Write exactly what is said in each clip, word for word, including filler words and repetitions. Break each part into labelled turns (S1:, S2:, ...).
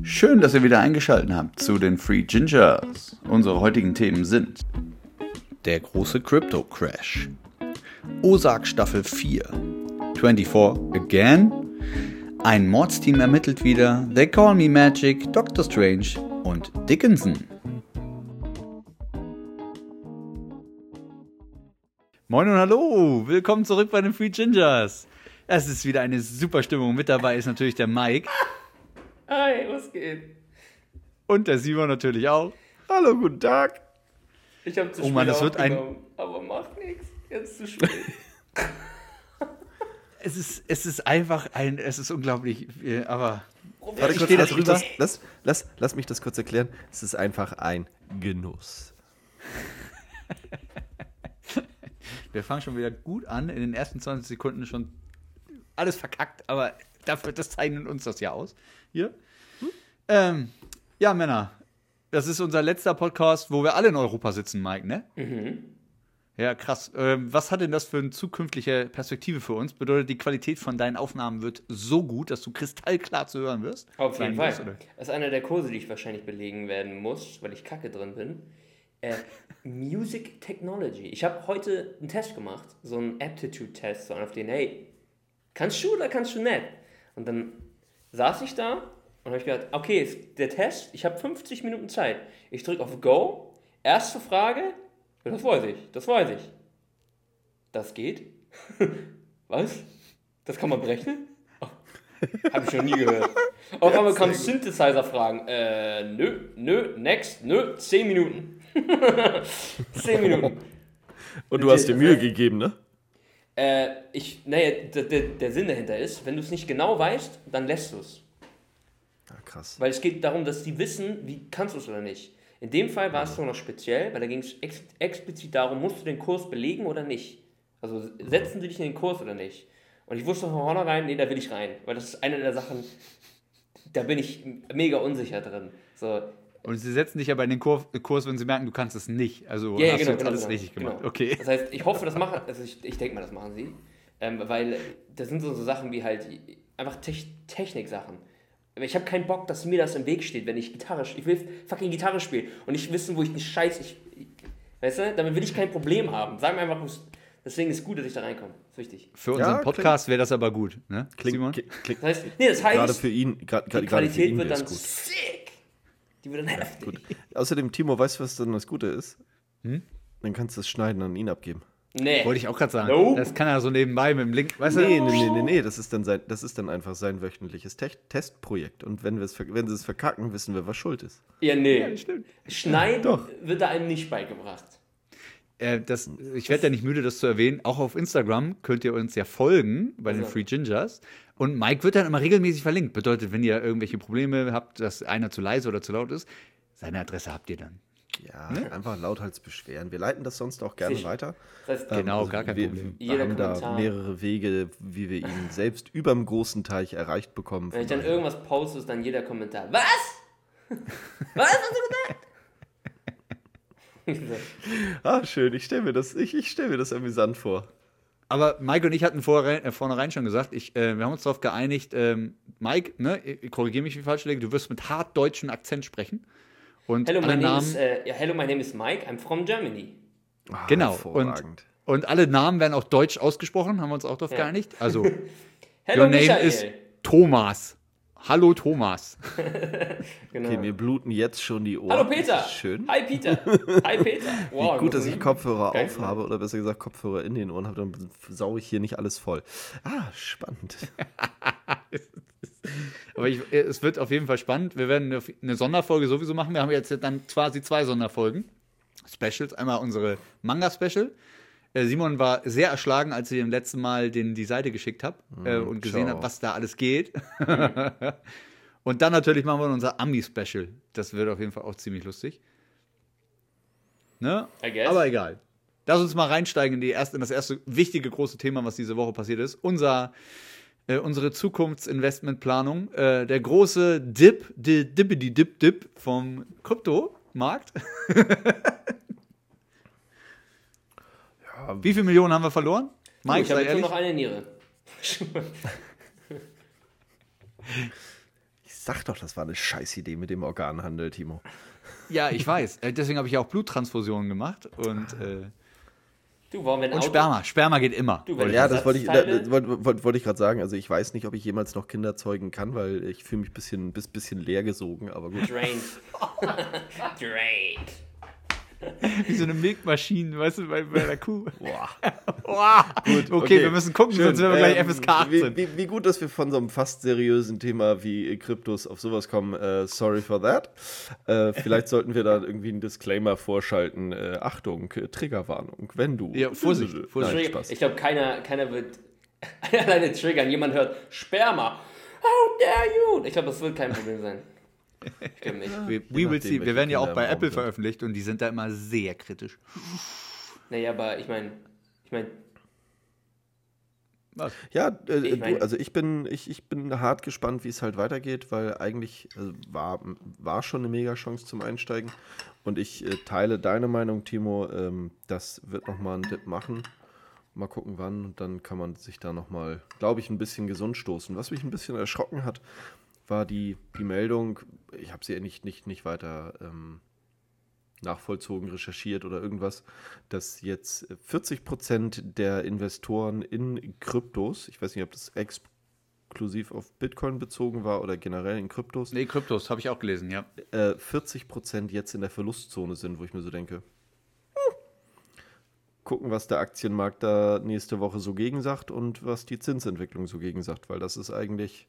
S1: Schön, dass ihr wieder eingeschaltet habt zu den Free Gingers. Unsere heutigen Themen sind der große Crypto Crash, Ozark Staffel vier, vierundzwanzig Again, ein Mordsteam ermittelt wieder, They Call Me Magic, Doctor Strange und Dickinson. Moin und hallo, willkommen zurück bei den Free Gingers. Es ist wieder eine super Stimmung. Mit dabei ist natürlich der Mike.
S2: Hi, was geht?
S1: Und der Simon natürlich auch.
S3: Hallo, guten Tag.
S2: Ich hab zu
S1: Oh
S2: spät
S1: Mann, es wird ein-
S2: aufgenommen, aber macht nichts. Jetzt zu spät.
S1: Es ist, es ist einfach ein, es ist unglaublich, äh, aber
S3: Warte
S1: ich
S3: kurz,
S1: stehe da
S3: lass, mich
S1: drüber.
S3: das, lass, lass, lass mich das kurz erklären. Es ist einfach ein Genuss.
S1: Wir fangen schon wieder gut an, in den ersten zwanzig Sekunden schon alles verkackt, aber dafür, das zeichnet uns das ja aus. Hier. Hm? Ähm, ja, Männer, das ist unser letzter Podcast, wo wir alle in Europa sitzen, Mike, ne?
S2: Mhm.
S1: Ja, krass. Ähm, was hat denn das für eine zukünftige Perspektive für uns? Bedeutet, die Qualität von deinen Aufnahmen wird so gut, dass du kristallklar zu hören wirst?
S2: Auf jeden
S1: Sein
S2: Fall.
S1: wirst, oder?
S2: Das ist einer der Kurse, die ich wahrscheinlich belegen werden muss, weil ich kacke drin bin. Äh, Music Technology. Ich habe heute einen Test gemacht, so einen Aptitude-Test, so auf den, hey, kannst du oder kannst du nicht? Und dann saß ich da und habe ich gedacht, okay, ist der Test, ich habe fünfzig Minuten Zeit. Ich drücke auf Go, erste Frage, ja, das weiß ich, das weiß ich. Das geht? Was? Das kann man berechnen? Oh, habe ich noch nie gehört. Auf einmal kamen Synthesizer-Fragen. Äh, nö, nö, next, nö, zehn Minuten. zehn Minuten.
S3: Und du hast dir Mühe gegeben, ne?
S2: Äh, ich, naja, der, der, der Sinn dahinter ist, wenn du es nicht genau weißt, dann lässt du es.
S3: Ja, krass.
S2: Weil es geht darum, dass die wissen, wie kannst du es oder nicht. In dem Fall war es so noch speziell, weil da ging es ex explizit darum, musst du den Kurs belegen oder nicht. Also setzen sie dich in den Kurs oder nicht. Und ich wusste von vornherein, nee, da will ich rein. Weil das ist eine der Sachen, da bin ich mega unsicher drin. So,
S1: Und sie setzen dich aber in den Kur Kurs, wenn sie merken, du kannst es nicht. Also
S2: Ja, ja,
S1: hast
S2: genau,
S1: du jetzt
S2: genau,
S1: alles
S2: genau,
S1: richtig gemacht.
S2: genau.
S1: Okay.
S2: Das heißt, ich hoffe, das machen, also ich, ich denke mal, das machen sie, ähm, weil das sind so, so Sachen wie halt einfach Te Technik-Sachen. Aber ich habe keinen Bock, dass mir das im Weg steht, wenn ich Gitarre spiele. Ich will fucking Gitarre spielen und nicht wissen, wo ich den Scheiß, ich, ich, weißt du, damit will ich kein Problem haben. Sag mir einfach, deswegen ist es gut, dass ich da reinkomme. Das ist wichtig.
S1: Für unseren
S3: Ja,
S1: Podcast wäre das aber gut, ne?
S3: Klingt,
S1: Simon?
S3: klingt,
S2: Das heißt, nee, das heißt,
S3: gerade für ihn, gra-
S2: die
S3: gerade für
S2: Qualität
S3: ihn
S2: wird
S3: wäre
S2: dann
S3: es gut.
S2: sick. Die wird dann heftig.
S3: gut. Außerdem, Timo, weißt du, was dann das Gute ist?
S1: Hm?
S3: Dann kannst du das Schneiden an ihn abgeben.
S2: Nee.
S1: Wollte ich auch gerade sagen.
S2: Nope.
S1: Das kann er so nebenbei mit dem Link, weißt
S3: Nee,
S1: du?
S3: nee, nee, nee, nee, das ist dann, sein, das ist dann einfach sein wöchentliches Te Testprojekt. Und wenn, wir's ver- wenn sie es verkacken, wissen wir, was schuld ist.
S2: Ja, nee.
S1: Ja, stimmt.
S2: Schneiden
S3: Doch.
S2: wird da einem nicht beigebracht.
S1: Äh, das, ich werde ja nicht müde, das zu erwähnen. Auch auf Instagram könnt ihr uns ja folgen bei den
S2: Also.
S1: Free Gingers. Und Mike wird dann immer regelmäßig verlinkt. Bedeutet, wenn ihr irgendwelche Probleme habt, dass einer zu leise oder zu laut ist, seine Adresse habt ihr dann.
S3: Ja, einfach lauthals beschweren. Wir leiten das sonst auch gerne
S2: Sicher.
S3: weiter.
S2: Das heißt,
S1: Genau,
S3: also
S1: gar kein
S3: wir,
S1: Problem.
S3: Wir
S2: Jeder
S3: haben da
S2: Kommentar.
S3: mehrere Wege, wie wir ihn selbst überm großen Teich erreicht bekommen.
S2: wenn ich
S3: Von
S2: dann
S3: daher-
S2: irgendwas poste, ist dann jeder Kommentar. Was? Was hast du gesagt?
S3: Ah, schön, ich stelle mir, das- ich, ich stell mir das amüsant vor.
S1: Aber Mike und ich hatten vorher, äh, vornherein schon gesagt, ich, äh, wir haben uns darauf geeinigt, ähm, Mike, ne, korrigiere mich, wie ich falsch liege, du wirst mit hart deutschen Akzent sprechen. Und
S2: Hello, my
S1: alle
S2: name
S1: Namen,
S2: is, äh, ja, hello, my name is Mike. I'm from Germany.
S3: Ah,
S1: genau. Und,
S3: hervorragend.
S1: und alle Namen werden auch deutsch ausgesprochen, haben wir uns auch darauf
S2: Ja.
S1: geeinigt. Also,
S2: Hello,
S1: your name
S2: Michael.
S1: is Thomas. Hallo Thomas.
S2: Genau.
S3: Okay, mir bluten jetzt schon die Ohren.
S2: Hallo, Peter.
S3: Das ist schön.
S2: Hi, Peter. Hi, Peter. Wow,
S3: Wie gut, dass
S2: das
S3: ich
S2: ist-
S3: Kopfhörer
S2: Geil.
S3: aufhabe oder besser gesagt Kopfhörer in den Ohren habe, dann sauge ich hier nicht alles voll. Ah, spannend.
S1: Aber ich, es wird auf jeden Fall spannend. Wir werden eine, eine Sonderfolge sowieso machen. Wir haben jetzt dann quasi zwei Sonderfolgen. Specials. Einmal unsere Manga-Special. Äh, Simon war sehr erschlagen, als ich ihm letzten Mal den, die Seite geschickt habe äh, und gesehen
S3: ciao.
S1: habe, was da alles geht. Und dann natürlich machen wir unser Ami-Special. Das wird auf jeden Fall auch ziemlich lustig. Ne?
S2: I guess.
S1: Aber egal. Lass uns mal reinsteigen in, die erste, in das erste wichtige große Thema, was diese Woche passiert ist. Unser, äh, unsere Zukunftsinvestmentplanung. Äh, der große Dip, die Dippity Dip Dip vom Kryptomarkt.
S3: Ja,
S1: Wie viele Millionen haben wir verloren?
S2: Du,
S1: Mike,
S2: ich habe
S1: sei
S2: jetzt nur
S1: ehrlich.
S2: noch eine Niere.
S3: ich sag doch, das war eine Scheißidee mit dem Organhandel, Timo.
S1: Ja, ich weiß. Äh, Deswegen habe ich auch Bluttransfusionen gemacht und, äh,
S2: Du, wollen wir ein
S1: und
S2: Auto-
S1: Sperma. Sperma geht immer.
S2: Du, wenn
S3: Ja, das wollte ich,
S2: Ersatzteile-
S3: das wollte, wollte, wollte ich gerade sagen. Also ich weiß nicht, ob ich jemals noch Kinder zeugen kann, weil ich fühle mich ein bisschen, bis, bisschen leer gesogen, aber gut.
S2: Drained. Drained.
S1: Wie so eine Milchmaschine, weißt du, bei, bei der Kuh.
S3: Boah.
S1: Boah. Gut, okay, wir müssen gucken,
S3: Schön.
S1: sonst werden wir gleich
S3: Ähm,
S1: F S K achtzehn.
S3: Wie, wie, wie gut, dass wir von so einem fast seriösen Thema wie Kryptos auf sowas kommen. Äh, sorry for that. Äh, vielleicht sollten wir da irgendwie einen Disclaimer vorschalten. Äh, Achtung, äh, Triggerwarnung, wenn du...
S1: Ja, Vorsicht, Vorsicht.
S3: Nein,
S2: Trigger-
S3: Spaß.
S2: Ich glaube, keiner, keiner wird alleine triggern. Jemand hört Sperma. How dare you? Ich glaube, das wird kein Problem sein. Stimmt nicht.
S1: We,
S3: Je
S1: we will
S3: nachdem,
S1: see. Wir
S3: welche
S1: werden ja auch
S3: Kinder
S1: bei
S3: im Raum
S1: Apple
S3: sind.
S1: veröffentlicht und die sind da immer sehr kritisch.
S2: Naja, aber ich meine, ich meine,
S1: Was?
S3: Ja, äh,
S2: Ich mein-
S3: du, also ich bin, ich, ich bin hart gespannt, wie es halt weitergeht, weil eigentlich äh, war, war schon eine Mega-Chance zum Einsteigen. Und ich äh, teile deine Meinung, Timo. Ähm, das wird nochmal einen Dip machen. Mal gucken, wann. Und dann kann man sich da nochmal, glaube ich, ein bisschen gesund stoßen. Was mich ein bisschen erschrocken hat, war die, die Meldung, ich habe sie ja nicht, nicht, nicht weiter ähm, nachvollzogen, recherchiert oder irgendwas, dass jetzt vierzig Prozent der Investoren in Kryptos, ich weiß nicht, ob das exklusiv auf Bitcoin bezogen war oder generell in Kryptos,
S1: Nee, Kryptos, habe ich auch gelesen, ja.
S3: äh, vierzig Prozent jetzt in der Verlustzone sind, wo ich mir so denke, hm, gucken, was der Aktienmarkt da nächste Woche so gegen sagt und was die Zinsentwicklung so gegen sagt, weil das ist eigentlich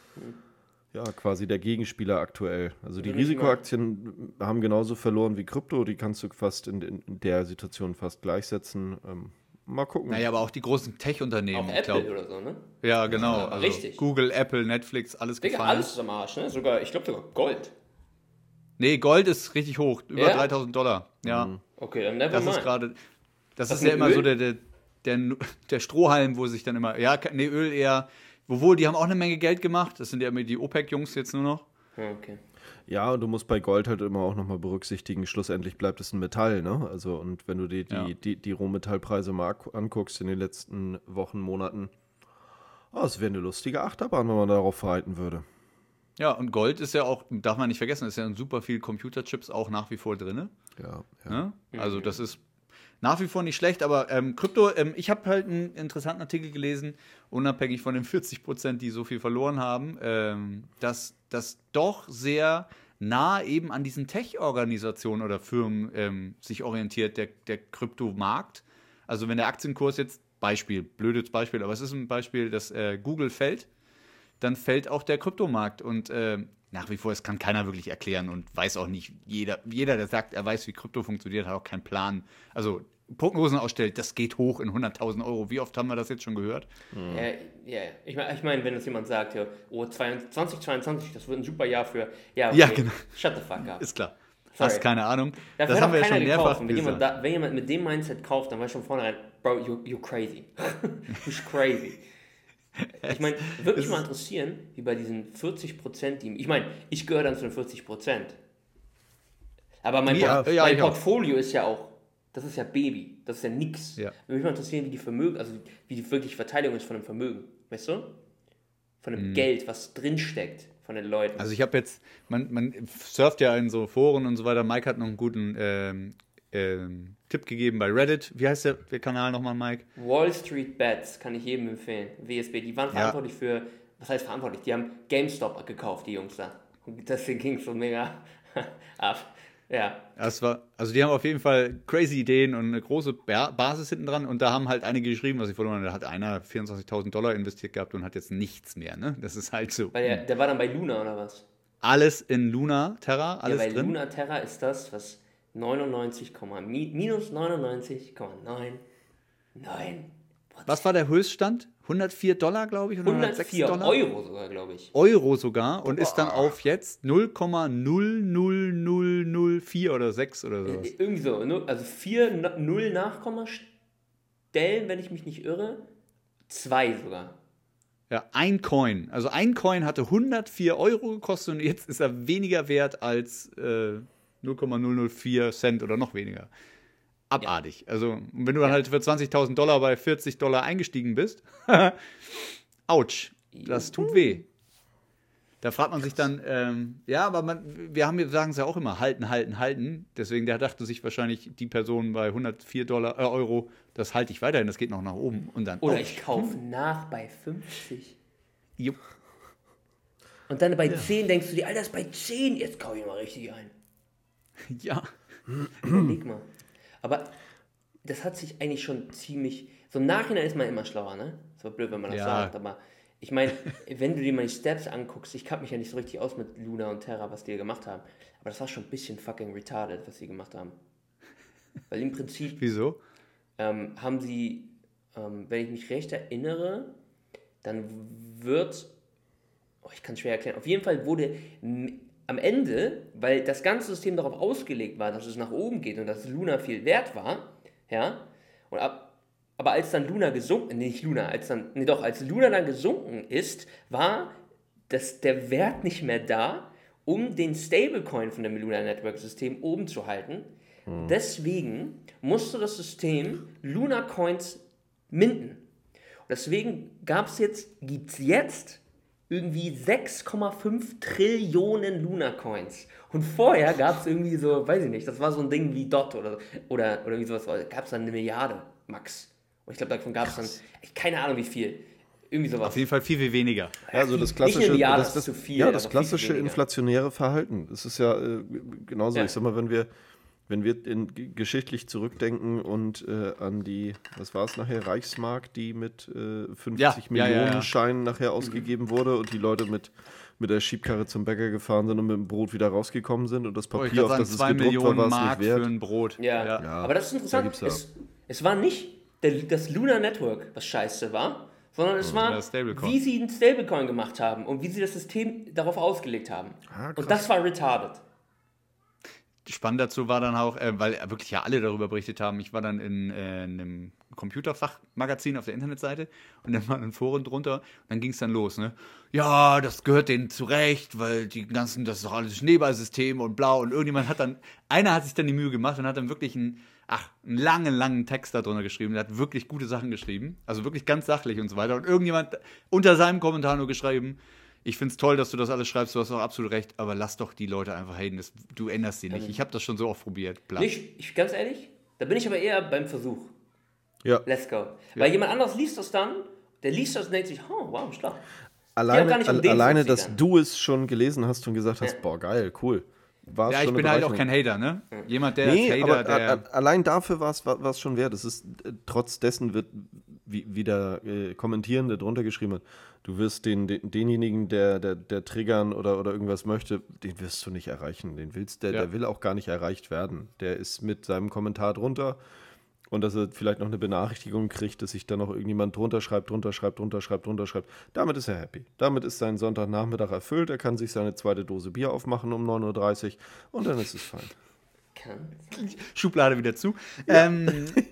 S3: ja quasi der Gegenspieler aktuell. Also die
S2: Würde ich
S3: Risikoaktien haben genauso verloren wie Krypto, die kannst du fast in, in der Situation fast gleichsetzen. Ähm, mal gucken.
S1: Naja, aber auch die großen Tech-Unternehmen,
S2: auch
S1: ich
S2: Apple
S1: glaube.
S2: oder so, ne?
S1: Ja, genau.
S2: Ja,
S1: Also
S2: richtig.
S1: Google, Apple, Netflix, alles
S2: Digga,
S1: gefallen.
S2: alles ist am Arsch, ne? Sogar, ich glaube sogar Gold.
S1: Nee, Gold ist richtig hoch, über
S2: Ja?
S1: dreitausend Dollar. Ja,
S2: Okay, dann never
S1: das
S2: mind.
S1: ist gerade, das
S2: Was
S1: ist ja
S2: mit
S1: immer
S2: Öl?
S1: so der, der, der, der Strohhalm, wo sich dann immer, ja, nee, Öl eher, obwohl, die haben auch eine Menge Geld gemacht, das sind ja immer die OPEC-Jungs jetzt nur noch.
S2: Ja, okay.
S3: Ja, und du musst bei Gold halt immer auch nochmal berücksichtigen, schlussendlich bleibt es ein Metall, ne? Also, und wenn du dir die,
S1: Ja.
S3: die, die Rohmetallpreise mal ak- anguckst in den letzten Wochen, Monaten, oh, es wäre eine lustige Achterbahn, wenn man darauf reiten würde.
S1: Ja, und Gold ist ja auch, darf man nicht vergessen, ist ja in super viel Computerchips auch nach wie vor drin.
S3: Ja, ja.
S1: Ne? Also das ist nach wie vor nicht schlecht, aber ähm, Krypto, ähm, ich habe halt einen interessanten Artikel gelesen, unabhängig von den vierzig Prozent, die so viel verloren haben, ähm, dass das doch sehr nah eben an diesen Tech-Organisationen oder Firmen ähm, sich orientiert, der, der Kryptomarkt. Also wenn der Aktienkurs jetzt, Beispiel, blödes Beispiel, aber es ist ein Beispiel, dass äh, Google fällt, dann fällt auch der Kryptomarkt. Und äh, nach wie vor, es kann keiner wirklich erklären und weiß auch nicht, jeder, jeder, der sagt, er weiß, wie Krypto funktioniert, hat auch keinen Plan. Also Prognosen ausstellt, das geht hoch in hunderttausend Euro. Wie oft haben wir das jetzt schon gehört?
S2: Ja, ja, ja. Ich meine, ich mein, wenn uns jemand sagt, ja, oh, zwanzig zweiundzwanzig, das wird ein super Jahr für, ja, okay,
S1: Ja, genau.
S2: shut the fuck up.
S1: Ist klar.
S2: Sorry.
S1: Hast keine Ahnung.
S2: Dafür
S1: das
S2: hat
S1: haben
S2: auch
S1: wir ja
S2: keiner
S1: schon mehrfach
S2: gekauft. Und Wenn jemand,
S1: gesagt.
S2: da, wenn jemand mit dem Mindset kauft, dann weiß schon vornherein, Bro, you, you're crazy. You're crazy. Ich meine, würde mich mal interessieren, wie bei diesen vierzig Prozent, die, ich meine, ich gehöre dann zu den vierzig Prozent. Aber mein,
S1: Ja,
S2: Port
S1: ja,
S2: mein
S1: ich auch.
S2: Portfolio ist ja auch, das ist ja Baby, das ist ja nix.
S1: Ja.
S2: Würde mich mal interessieren, wie die Vermögen, also wie die wirklich Verteilung ist von dem Vermögen, weißt du? Von dem Geld, was drinsteckt von den Leuten.
S1: Mhm. Also ich habe jetzt, man, man surft ja in so Foren und so weiter. Mike hat noch einen guten ähm, ähm, Tipp gegeben bei Reddit. Wie heißt der, der Kanal nochmal, Mike?
S2: Wall Street Bets kann ich jedem empfehlen. W S B, die waren verantwortlich für, was heißt verantwortlich? Die haben GameStop gekauft, die Jungs da. Und deswegen ging es so mega ab. Ja.
S1: Das war, also die haben auf jeden Fall crazy Ideen und eine große ba Basis hinten dran. Und da haben halt einige geschrieben, was ich verloren habe. Da hat einer vierundzwanzigtausend Dollar investiert gehabt und hat jetzt nichts mehr. Ne? Das ist halt so.
S2: Weil der, der war dann bei Luna oder was?
S1: Alles in Luna, Terra, alles
S2: ja, bei
S1: drin.
S2: Luna Terra ist das, was neunundneunzig, minus neunundneunzig Komma neun.
S1: Was war der Höchststand? hundertvier Dollar, glaube ich, oder hundertsechs
S2: hundertvier
S1: Dollar?
S2: Euro sogar, glaube ich.
S1: Euro sogar und ist dann auf jetzt null Komma null null null null vier oder sechs oder sowas.
S2: Irgendwie so, ne? Also vier null Nachkommastellen, wenn ich mich nicht irre. Zwei sogar.
S1: Ja, ein Coin. Also ein Coin hatte hundertvier Euro gekostet und jetzt ist er weniger wert als äh, null Komma null null vier Cent oder noch weniger. Abartig. Also, und wenn du dann halt für zwanzigtausend Dollar bei vierzig Dollar eingestiegen bist, ouch, das tut weh. Da fragt man sich dann, ähm, ja, aber man, wir haben, wir sagen es ja auch immer, halten, halten, halten. Deswegen, der dachte sich wahrscheinlich, die Person bei hundertvier Dollar, äh, Euro, das halte ich weiterhin, das geht noch nach oben. Und dann,
S2: Oder
S1: oh,
S2: ich kaufe nach bei fünfzig.
S1: jupp.
S2: Und dann bei zehn denkst du dir, Alter, das ist bei zehn, jetzt kaufe ich mal richtig ein.
S1: Ja.
S2: Überleg mal. Aber das hat sich eigentlich schon ziemlich, so im Nachhinein ist man immer schlauer, ne? Das war blöd, wenn man das
S1: Ja.
S2: sagt, aber ich meine, wenn du dir meine Steps anguckst, ich kann mich ja nicht so richtig aus mit Luna und Terra, was die hier gemacht haben, aber das war schon ein bisschen fucking retarded, was sie gemacht haben. Weil im Prinzip
S1: Wieso?
S2: ähm, haben sie, ähm, wenn ich mich recht erinnere, dann wird, oh, ich kann es schwer erklären, auf jeden Fall wurde m- am Ende, weil das ganze System darauf ausgelegt war, dass es nach oben geht und dass Luna viel wert war, ja, und ab, aber als dann Luna gesunken, nee, nicht Luna, als dann, nee doch, als Luna dann gesunken ist, war das, der Wert nicht mehr da, um den Stablecoin von dem Luna Network System oben zu halten. Hm. Deswegen musste das System Luna Coins minden. Und deswegen gab es jetzt, gibt es jetzt irgendwie sechs Komma fünf Trillionen Luna Coins. Und vorher gab es irgendwie so, weiß ich nicht, das war so ein Ding wie Dot oder, oder, oder irgendwie sowas, gab es dann eine Milliarde, max. Und ich glaube, davon gab es dann, ich, keine Ahnung wie viel. Irgendwie sowas.
S1: Auf jeden Fall viel, viel weniger.
S3: Ja, also das
S2: Nicht
S3: klassische,
S2: eine Milliarde,
S3: das, das,
S2: ist zu viel,
S3: ja, das
S2: aber viel, viel
S3: klassische
S2: weniger.
S3: inflationäre Verhalten. Das ist ja äh, genauso.
S2: Ja.
S3: Ich sag mal, wenn wir, wenn wir in, g- geschichtlich zurückdenken und äh, an die, was war es nachher, Reichsmark, die mit äh, fünfzig
S1: Ja, ja,
S3: Millionen
S1: ja, ja.
S3: Scheinen nachher ausgegeben wurde und die Leute mit, mit der Schiebkarre zum Bäcker gefahren sind und mit dem Brot wieder rausgekommen sind und das
S1: Oh, ich
S3: Papier,
S1: kann
S3: auf
S1: sagen,
S3: das es
S1: zwei
S3: gedruckt war,
S1: Millionen
S3: war es
S1: Mark
S3: nicht
S1: für
S3: wert.
S1: ein Brot.
S2: Ja.
S3: Ja,
S2: aber das ist
S3: da
S2: interessant.
S3: gibt's ja-
S2: Es, es war nicht der, das Luna Network, was scheiße war, sondern es war,
S1: das Stablecoin.
S2: wie sie einen Stablecoin gemacht haben und wie sie das System darauf ausgelegt haben.
S3: Ah, krass.
S2: Und das war retarded.
S1: Spannend dazu war dann auch, äh, weil wirklich ja alle darüber berichtet haben, ich war dann in, äh, in einem Computerfachmagazin auf der Internetseite und dann waren ein Foren drunter und dann ging es dann los, ne? Ja, das gehört denen zurecht, weil die ganzen, das ist doch alles Schneeballsystem und blau und irgendjemand hat dann, einer hat sich dann die Mühe gemacht und hat dann wirklich einen, ach, einen langen, langen Text da drunter geschrieben, der hat wirklich gute Sachen geschrieben, also wirklich ganz sachlich und so weiter und irgendjemand unter seinem Kommentar nur geschrieben, ich finde es toll, dass du das alles schreibst, du hast auch absolut recht, aber lass doch die Leute einfach haten, das, du änderst sie nicht. Ich habe das schon so oft probiert. Bla.
S2: Nicht, ich, ganz ehrlich, da bin ich aber eher beim Versuch.
S3: Ja.
S2: Let's go. Weil jemand anderes liest das dann, der liest das und denkt sich, oh, wow, schlau.
S3: Alleine,
S2: gar nicht um
S3: al-
S2: den
S3: alleine
S2: zu
S3: dass
S2: ziehen.
S3: du es schon gelesen hast und gesagt hast,
S2: Ja.
S3: boah, geil, cool. War's
S1: Ja,
S3: schon
S1: ich
S3: eine
S1: bin halt auch
S3: Bereicherung.
S1: kein Hater, ne? Jemand, der
S3: Nee,
S1: als Hater,
S3: aber
S1: der...
S3: a- a- allein dafür war es schon wert. Es ist, äh, trotz dessen wird, wie, wie der äh, Kommentierende drunter geschrieben hat, du wirst den, den, denjenigen, der, der, der triggern oder, oder irgendwas möchte, den wirst du nicht erreichen. Den willst, der,
S1: Ja.
S3: der will auch gar nicht erreicht werden. Der ist mit seinem Kommentar drunter und dass er vielleicht noch eine Benachrichtigung kriegt, dass sich dann noch irgendjemand drunter schreibt, drunter schreibt, drunter schreibt, drunter schreibt. Damit ist er happy. Damit ist sein Sonntagnachmittag erfüllt. Er kann sich seine zweite Dose Bier aufmachen um neun Uhr dreißig und dann ist es fein.
S2: Kann.
S1: Schublade wieder zu. Ähm,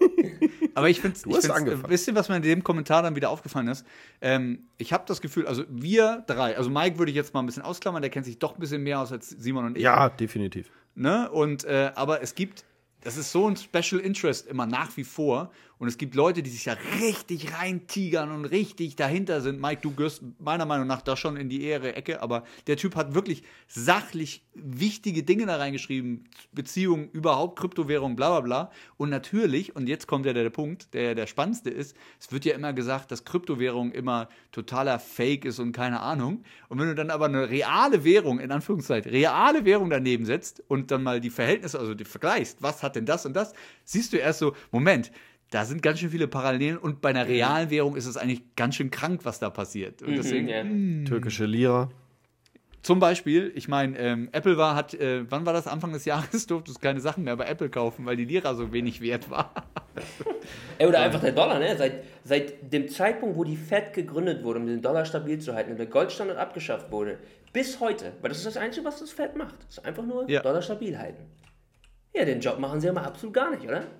S1: aber ich finde
S3: hast
S1: es ein
S3: angefangen.
S1: bisschen, was mir in dem Kommentar dann wieder aufgefallen ist. Ähm, ich habe das Gefühl, also wir drei, also Mike würde ich jetzt mal ein bisschen ausklammern, der kennt sich doch ein bisschen mehr aus als Simon und ich.
S3: Ja, definitiv.
S1: Ne? Und, äh, aber es gibt, das ist so ein Special Interest immer nach wie vor. Und es gibt Leute, die sich da richtig reintigern und richtig dahinter sind. Mike, du gehörst meiner Meinung nach da schon in die ehere Ecke, aber der Typ hat wirklich sachlich wichtige Dinge da reingeschrieben. Beziehungen, überhaupt Kryptowährung, bla bla bla. Und natürlich, und jetzt kommt ja der, der Punkt, der der spannendste ist, es wird ja immer gesagt, dass Kryptowährung immer totaler Fake ist und keine Ahnung. Und wenn du dann aber eine reale Währung, in Anführungszeichen, reale Währung daneben setzt und dann mal die Verhältnisse, also die vergleichst, was hat denn das und das, siehst du erst so, Moment, da sind ganz schön viele Parallelen und bei einer realen Währung ist es eigentlich ganz schön krank, was da passiert. Und deswegen,
S2: ja.
S3: Türkische Lira.
S1: zum Beispiel, ich meine, ähm, Apple war, hat, äh, wann war das? Anfang des Jahres durftest du keine Sachen mehr bei Apple kaufen, weil die Lira so wenig wert war.
S2: Ey, oder einfach der Dollar, ne? Seit, seit dem Zeitpunkt, wo die Fed gegründet wurde, um den Dollar stabil zu halten und der Goldstandard abgeschafft wurde, bis heute, weil das ist das Einzige, was das Fed macht. Das ist einfach nur
S1: Ja.
S2: Dollar stabil halten. Ja, den Job machen sie ja mal absolut gar nicht, oder?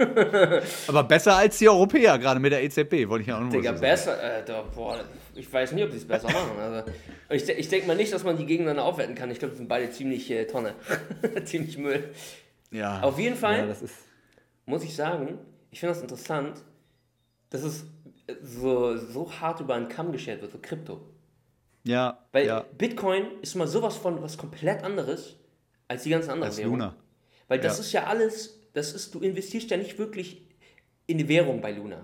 S1: Aber besser als die Europäer, gerade mit der E Z B, wollte ich ja auch noch mal
S2: Digga,
S1: so sagen.
S2: besser, äh, da, boah, ich weiß nicht, ob sie es besser machen. Also, ich ich denke mal nicht, dass man die gegeneinander aufwerten kann. Ich glaube, die sind beide ziemlich äh, Tonne. ziemlich Müll.
S1: Ja.
S2: Auf jeden Fall
S1: Ja, das ist
S2: muss ich sagen, ich finde das interessant, dass es so, so hart über einen Kamm geschert wird, so Krypto.
S1: Ja,
S2: Weil
S1: ja.
S2: Bitcoin ist mal sowas von was komplett anderes als die ganzen anderen
S1: Als
S2: Währungen.
S1: Luna.
S2: Weil das
S1: Ja.
S2: ist ja alles, das ist, du investierst ja nicht wirklich in die Währung bei Luna.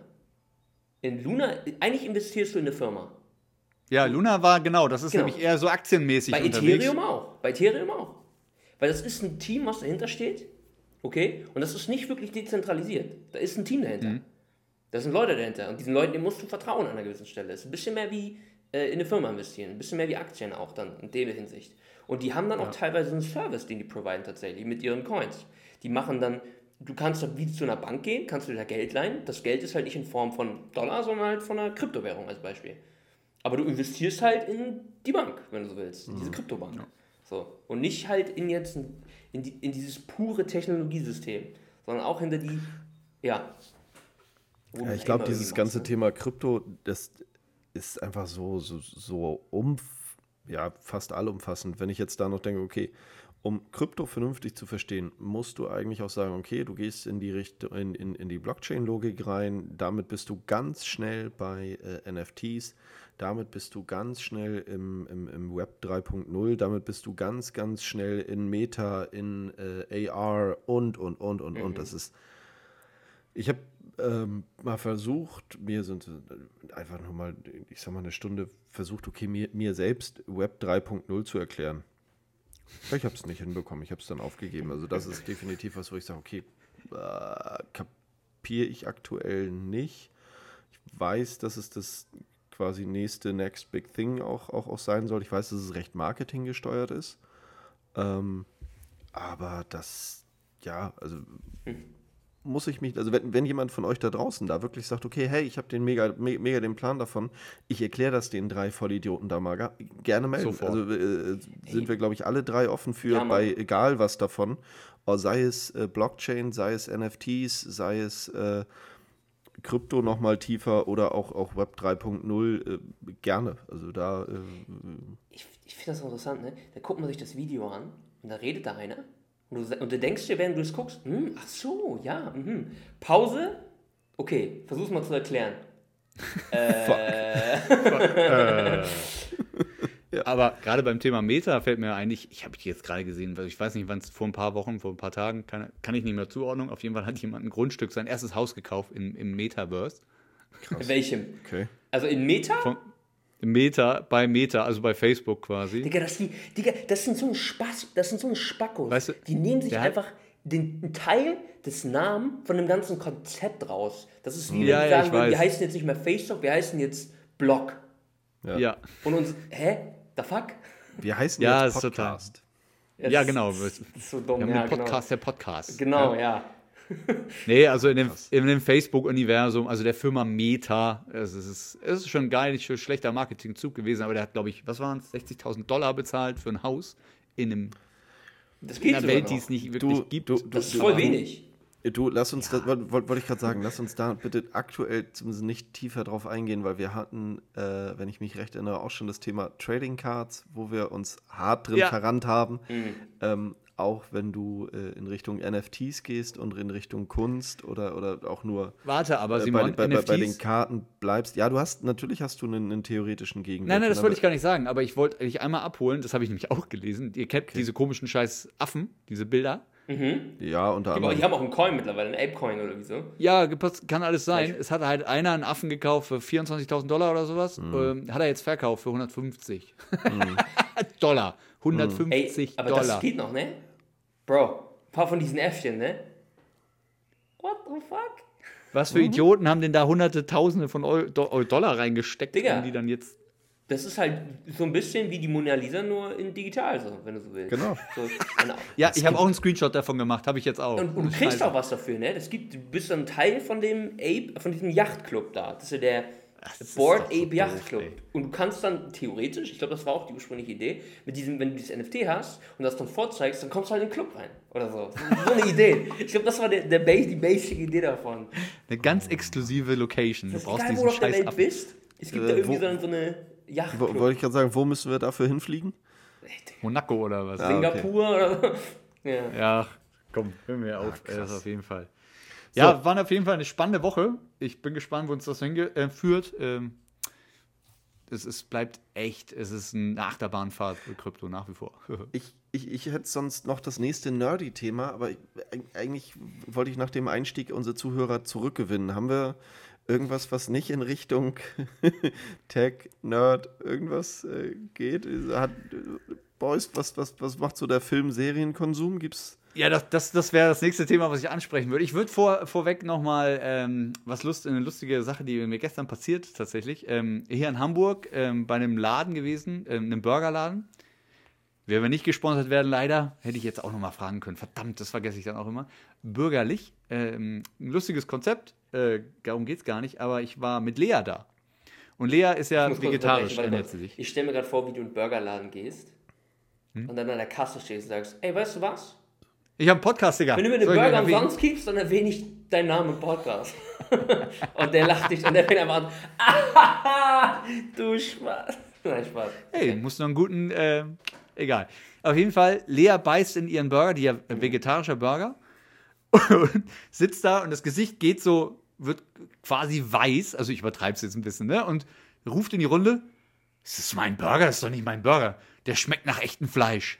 S2: In Luna, eigentlich investierst du in eine Firma.
S1: Ja, Luna war, genau, das ist
S2: Genau.
S1: nämlich eher so aktienmäßig
S2: Bei
S1: unterwegs.
S2: Ethereum auch. Bei Ethereum auch. Weil das ist ein Team, was dahinter steht. Okay? Und das ist nicht wirklich dezentralisiert. Da ist ein Team dahinter.
S1: Mhm.
S2: Da sind Leute dahinter. Und diesen Leuten, denen musst du vertrauen an einer gewissen Stelle. Das ist ein bisschen mehr wie äh, in eine Firma investieren. Ein bisschen mehr wie Aktien auch dann in der Hinsicht. Und die haben dann auch teilweise einen Service, den die providen tatsächlich mit ihren Coins. Die machen dann, du kannst da wie zu einer Bank gehen, kannst du da Geld leihen. Das Geld ist halt nicht in Form von Dollar, sondern halt von einer Kryptowährung als Beispiel. Aber du investierst halt in die Bank, wenn du so willst, in diese Kryptobank.
S1: Ja.
S2: So. Und nicht halt in jetzt ein, in, die, in dieses pure Technologiesystem, sondern auch hinter die, ja. wo
S3: Ja,
S2: du
S3: ich glaube,
S2: immer
S3: dieses
S2: irgendwie
S3: ganze
S2: machst, ne?
S3: Thema Krypto, das ist einfach so, so, so umf ja, fast allumfassend. Wenn ich jetzt da noch denke, okay, um Krypto vernünftig zu verstehen, musst du eigentlich auch sagen, okay, du gehst in die Richtung, in, in, in die Blockchain-Logik rein, damit bist du ganz schnell bei äh, N F Ts, damit bist du ganz schnell im, im, im Web drei Punkt null, damit bist du ganz, ganz schnell in Meta, in äh, A R und, und, und, und,
S2: Mhm.
S3: und. Das ist, ich habe ähm, mal versucht, mir sind äh, einfach nur mal, ich sag mal, eine Stunde versucht, okay, mir, mir selbst Web drei Punkt null zu erklären. Ich habe es nicht hinbekommen, ich habe es dann aufgegeben. Also das ist definitiv was, wo ich sage, okay, äh, kapiere ich aktuell nicht. Ich weiß, dass es das quasi nächste Next Big Thing auch, auch, auch sein soll. Ich weiß, dass es recht marketinggesteuert ist. Ähm, aber das, ja, also muss ich mich, also wenn, wenn jemand von euch da draußen da wirklich sagt, okay, hey, ich habe den mega, me, mega den Plan davon, ich erkläre das den drei Vollidioten da mal, ga- gerne melden.
S1: Sofort.
S3: Also äh, sind wir, glaube ich, alle drei offen für,
S2: Ja, Mann.
S3: bei egal was davon, oder sei es äh, Blockchain, sei es N F Ts, sei es äh, Krypto nochmal tiefer oder auch, auch Web drei Punkt null, äh, gerne. Also da, äh,
S2: Ich, ich finde das interessant, ne? Da guckt man sich das Video an und da redet da einer und du, sa- und du denkst dir, während du es guckst, hm, ach so, ja, mhm. Pause, okay, versuch's mal zu erklären. äh,
S1: Aber gerade beim Thema Meta fällt mir eigentlich, ich habe jetzt gerade gesehen, weil ich weiß nicht, wann es vor ein paar Wochen, vor ein paar Tagen, kann, kann ich nicht mehr zuordnen. Auf jeden Fall hat jemand ein Grundstück, sein erstes Haus gekauft im, im Metaverse.
S2: in welchem?
S3: okay.
S2: Also in Meta?
S1: Von, im Meta, bei Meta, also bei Facebook quasi.
S2: Digga, das, die, Digga, das sind so ein Spaß, das sind so ein Spackos.
S1: Weißt du,
S2: die nehmen sich
S1: der hat-
S2: einfach den einen Teil des Namen von dem ganzen Konzept raus. Das ist wie
S1: Ja,
S2: wenn die
S1: ja,
S2: sagen
S1: ich
S2: würden, wir
S1: weiß.
S2: heißen jetzt nicht mehr Facebook, wir heißen jetzt Blog.
S3: Ja.
S1: Ja,
S2: Und uns, hä? The fuck?
S3: Wir heißen
S1: Ja,
S3: jetzt
S1: ist total-
S3: Podcast.
S2: Das
S1: ja
S2: ist-
S1: genau.
S2: Das
S1: Wir
S2: ist so dumm,
S1: haben
S2: ja,
S1: den Podcast, der Podcast.
S2: Genau,
S1: Ja.
S2: ja.
S1: Nee, also in dem, in dem Facebook-Universum, also der Firma Meta, es ist, es ist schon geil, nicht so schlechter Marketingzug gewesen, aber der hat, glaube ich, was waren es, sechzigtausend Dollar bezahlt für ein Haus in, einem,
S2: Das
S1: in
S2: geht
S1: einer
S2: sogar
S1: Welt,
S2: noch.
S1: die es nicht wirklich
S3: Du,
S1: gibt.
S3: du,
S2: Das ist
S3: du,
S2: voll
S3: du,
S2: wenig.
S3: Du, lass uns, das wollte wollt, wollt ich gerade sagen, lass uns da bitte aktuell zumindest nicht tiefer drauf eingehen, weil wir hatten, äh, wenn ich mich recht erinnere, auch schon das Thema Trading Cards, wo wir uns hart drin
S1: Ja.
S3: verrannt haben.
S2: Mhm.
S3: Ähm, auch wenn du äh, in Richtung N F Ts gehst und in Richtung Kunst oder, oder auch nur
S1: Warte, aber
S3: äh,
S1: Simon,
S3: bei, bei, bei, bei den
S1: N F Ts.
S3: Karten bleibst. Ja, du hast, natürlich hast du einen, einen theoretischen Gegenwert.
S1: Nein, nein, das
S3: aber-
S1: wollte ich gar nicht sagen, aber ich wollte dich einmal abholen, das habe ich nämlich auch gelesen. Ihr kennt diese komischen scheiß Affen, diese Bilder.
S3: Ja, unter
S2: Die
S3: anderem.
S2: haben auch einen Coin mittlerweile, einen Ape-Coin oder wieso?
S1: Ja, gepasst- kann alles sein.
S2: Vielleicht-
S1: Es hat halt einer einen Affen gekauft für vierundzwanzigtausend Dollar oder sowas.
S3: Mhm.
S1: Ähm, hat er jetzt verkauft für hundertfünfzig. Dollar. hundertfünfzig
S2: Ey, aber
S1: Dollar.
S2: das geht noch, ne? Bro, ein paar von diesen Äffchen, ne? What the fuck?
S1: Was für Idioten haben denn da hunderte, tausende von Eu Do Dollar reingesteckt,
S2: Digga.
S1: um die dann jetzt.
S2: Das ist halt so ein bisschen wie die Mona Lisa, nur in digital, so, wenn du so willst.
S3: Genau.
S2: So, und,
S1: Ja, ich habe auch einen Screenshot davon gemacht, habe ich jetzt auch.
S2: und, und du kriegst auch was dafür, ne? Das gibt, du bist dann Teil von dem Ape, von diesem Yachtclub da. Das ist ja der
S1: das ist
S2: Board
S1: doch so
S2: Ape Yacht
S1: doof,
S2: Club.
S1: ey.
S2: Und du kannst dann theoretisch, ich glaube, das war auch die ursprüngliche Idee, mit diesem, wenn du dieses N F T hast und das dann vorzeigst, dann kommst du halt in den Club rein. Oder so. So eine Idee. Ich glaube, das war der, der Base, die basic Idee davon.
S1: Eine ganz exklusive Location. Du
S2: Das ist
S1: brauchst
S2: egal, wo
S1: diesen
S2: du auf der
S1: scheiß
S2: Welt
S1: Affen.
S2: bist. Es gibt
S3: Äh,
S2: da irgendwie
S3: wo-
S2: so, so eine
S3: Wo-
S2: Yachtclub.
S3: Wollte ich gerade sagen, wo müssen wir dafür hinfliegen?
S1: Monaco oder was?
S3: Ah, okay.
S2: Singapur oder so. Ja.
S1: Ja, komm, hör mir auf. Ey, das auf jeden Fall. Ja, war auf jeden Fall eine spannende Woche. Ich bin gespannt, wo uns das hinführt. Ähm, es ist, bleibt echt, es ist eine Achterbahnfahrt für Krypto nach wie vor.
S3: Ich, ich, ich hätte sonst noch das nächste Nerdy-Thema, aber ich, eigentlich wollte ich nach dem Einstieg unsere Zuhörer zurückgewinnen. Haben wir irgendwas, was nicht in Richtung Tech, Nerd, irgendwas äh, geht? Hat, Boys, was, was, was macht so der Film-Serienkonsum? Gibt's?
S1: Ja, das, das, das wäre das nächste Thema, was ich ansprechen würde. Ich würde vor, vorweg nochmal ähm, was Lust, eine lustige Sache, die mir gestern passiert tatsächlich. Ähm, hier in Hamburg ähm, bei einem Laden gewesen, ähm, einem Burgerladen. Wenn wir nicht gesponsert werden, leider, hätte ich jetzt auch nochmal fragen können. Verdammt, das vergesse ich dann auch immer. Bürgerlich, ähm, ein lustiges Konzept, äh, darum geht es gar nicht, aber ich war mit Lea da. Und Lea ist ja vegetarisch, ernährt sie sich.
S2: Ich stelle mir gerade vor, wie du in den Burgerladen gehst hm? und dann an der Kasse stehst und sagst, ey, weißt du was?
S1: Ich habe einen Podcast, Digga.
S2: Wenn du mir den Burger umsonst gibst, dann erwähne ich deinen Namen im Podcast. Und der lacht dich und der fängt einfach an, ah, du Spaß. Nein, Spaß.
S1: Hey, okay. Musst du noch einen guten, äh, egal. Auf jeden Fall, Lea beißt in ihren Burger, die ja mhm. vegetarischer Burger, und sitzt da und das Gesicht geht so, wird quasi weiß, also ich übertreibe es jetzt ein bisschen, ne, und ruft in die Runde, ist das mein Burger? Das ist doch nicht mein Burger. Der schmeckt nach echtem Fleisch.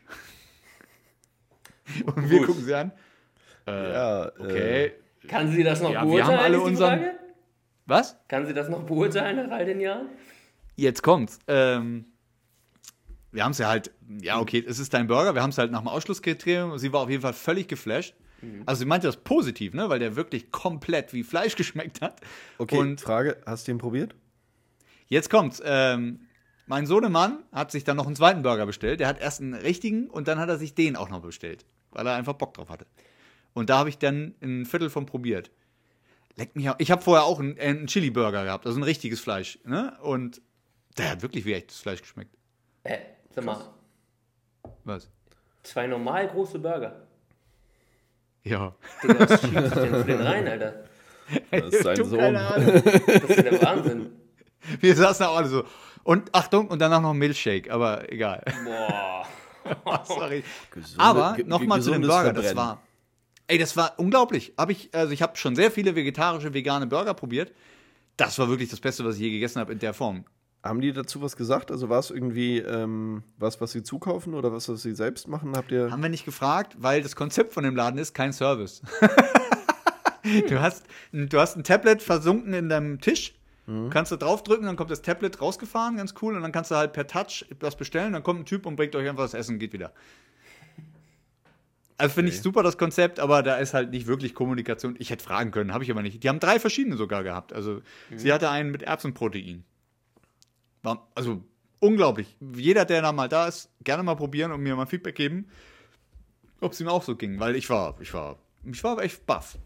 S1: Und wir Gut. gucken sie an. Äh, ja, okay. Äh,
S2: Kann sie das noch
S1: ja,
S2: beurteilen?
S1: Wir haben alle unseren. Was?
S2: Kann sie das noch beurteilen nach all den Jahren?
S1: Jetzt kommt's. Ähm, wir haben es ja halt, ja, okay, es ist dein Burger. Wir haben es halt nach dem Ausschlusskriterium. Sie war auf jeden Fall völlig geflasht. Mhm. Also, sie meinte das positiv, ne, weil der wirklich komplett wie Fleisch geschmeckt hat.
S3: Okay, und Frage: Hast du ihn probiert?
S1: Jetzt kommt's. Ähm, mein Sohnemann hat sich dann noch einen zweiten Burger bestellt. Der hat erst einen richtigen und dann hat er sich den auch noch bestellt, weil er einfach Bock drauf hatte. Und da habe ich dann ein Viertel von probiert. Leck mich auch. Ich habe vorher auch einen, einen Chili-Burger gehabt, also ein richtiges Fleisch. Ne? Und der hat wirklich wie echtes Fleisch geschmeckt.
S2: Äh, sag mal.
S1: Was?
S2: Zwei normal große Burger.
S1: Ja.
S2: Digga, was schiebst du denn für den rein, Alter?
S3: Das ist sein Sohn.
S2: Keine Ahnung. Das ist ja der Wahnsinn.
S1: Wir saßen auch alle so. Und Achtung, und danach noch ein Milchshake, aber egal.
S2: Boah.
S1: Sorry. Gesunde, aber nochmal zu dem Burger, das war. Ey, das war unglaublich. Hab ich, also ich habe schon sehr viele vegetarische, vegane Burger probiert. Das war wirklich das Beste, was ich je gegessen habe in der Form.
S3: Haben die dazu was gesagt? Also war es irgendwie ähm, was, was sie zukaufen oder was, was sie selbst machen? Habt ihr?
S1: Haben wir nicht gefragt, weil das Konzept von dem Laden ist kein Service. du, hast, du hast ein Tablet versunken in deinem Tisch. Mhm. Kannst du draufdrücken, dann kommt das Tablet rausgefahren, ganz cool. Und dann kannst du halt per Touch was bestellen. Dann kommt ein Typ und bringt euch einfach das Essen und geht wieder. Also finde ich super das Konzept, aber da ist halt nicht wirklich Kommunikation. Ich hätte fragen können, habe ich aber nicht. Die haben drei verschiedene sogar gehabt. Also mhm. sie hatte einen mit Erbsenprotein. War, also unglaublich. Jeder, der da mal da ist, gerne mal probieren und mir mal Feedback geben, ob es ihm auch so ging. Weil ich war, ich war, ich war echt baff.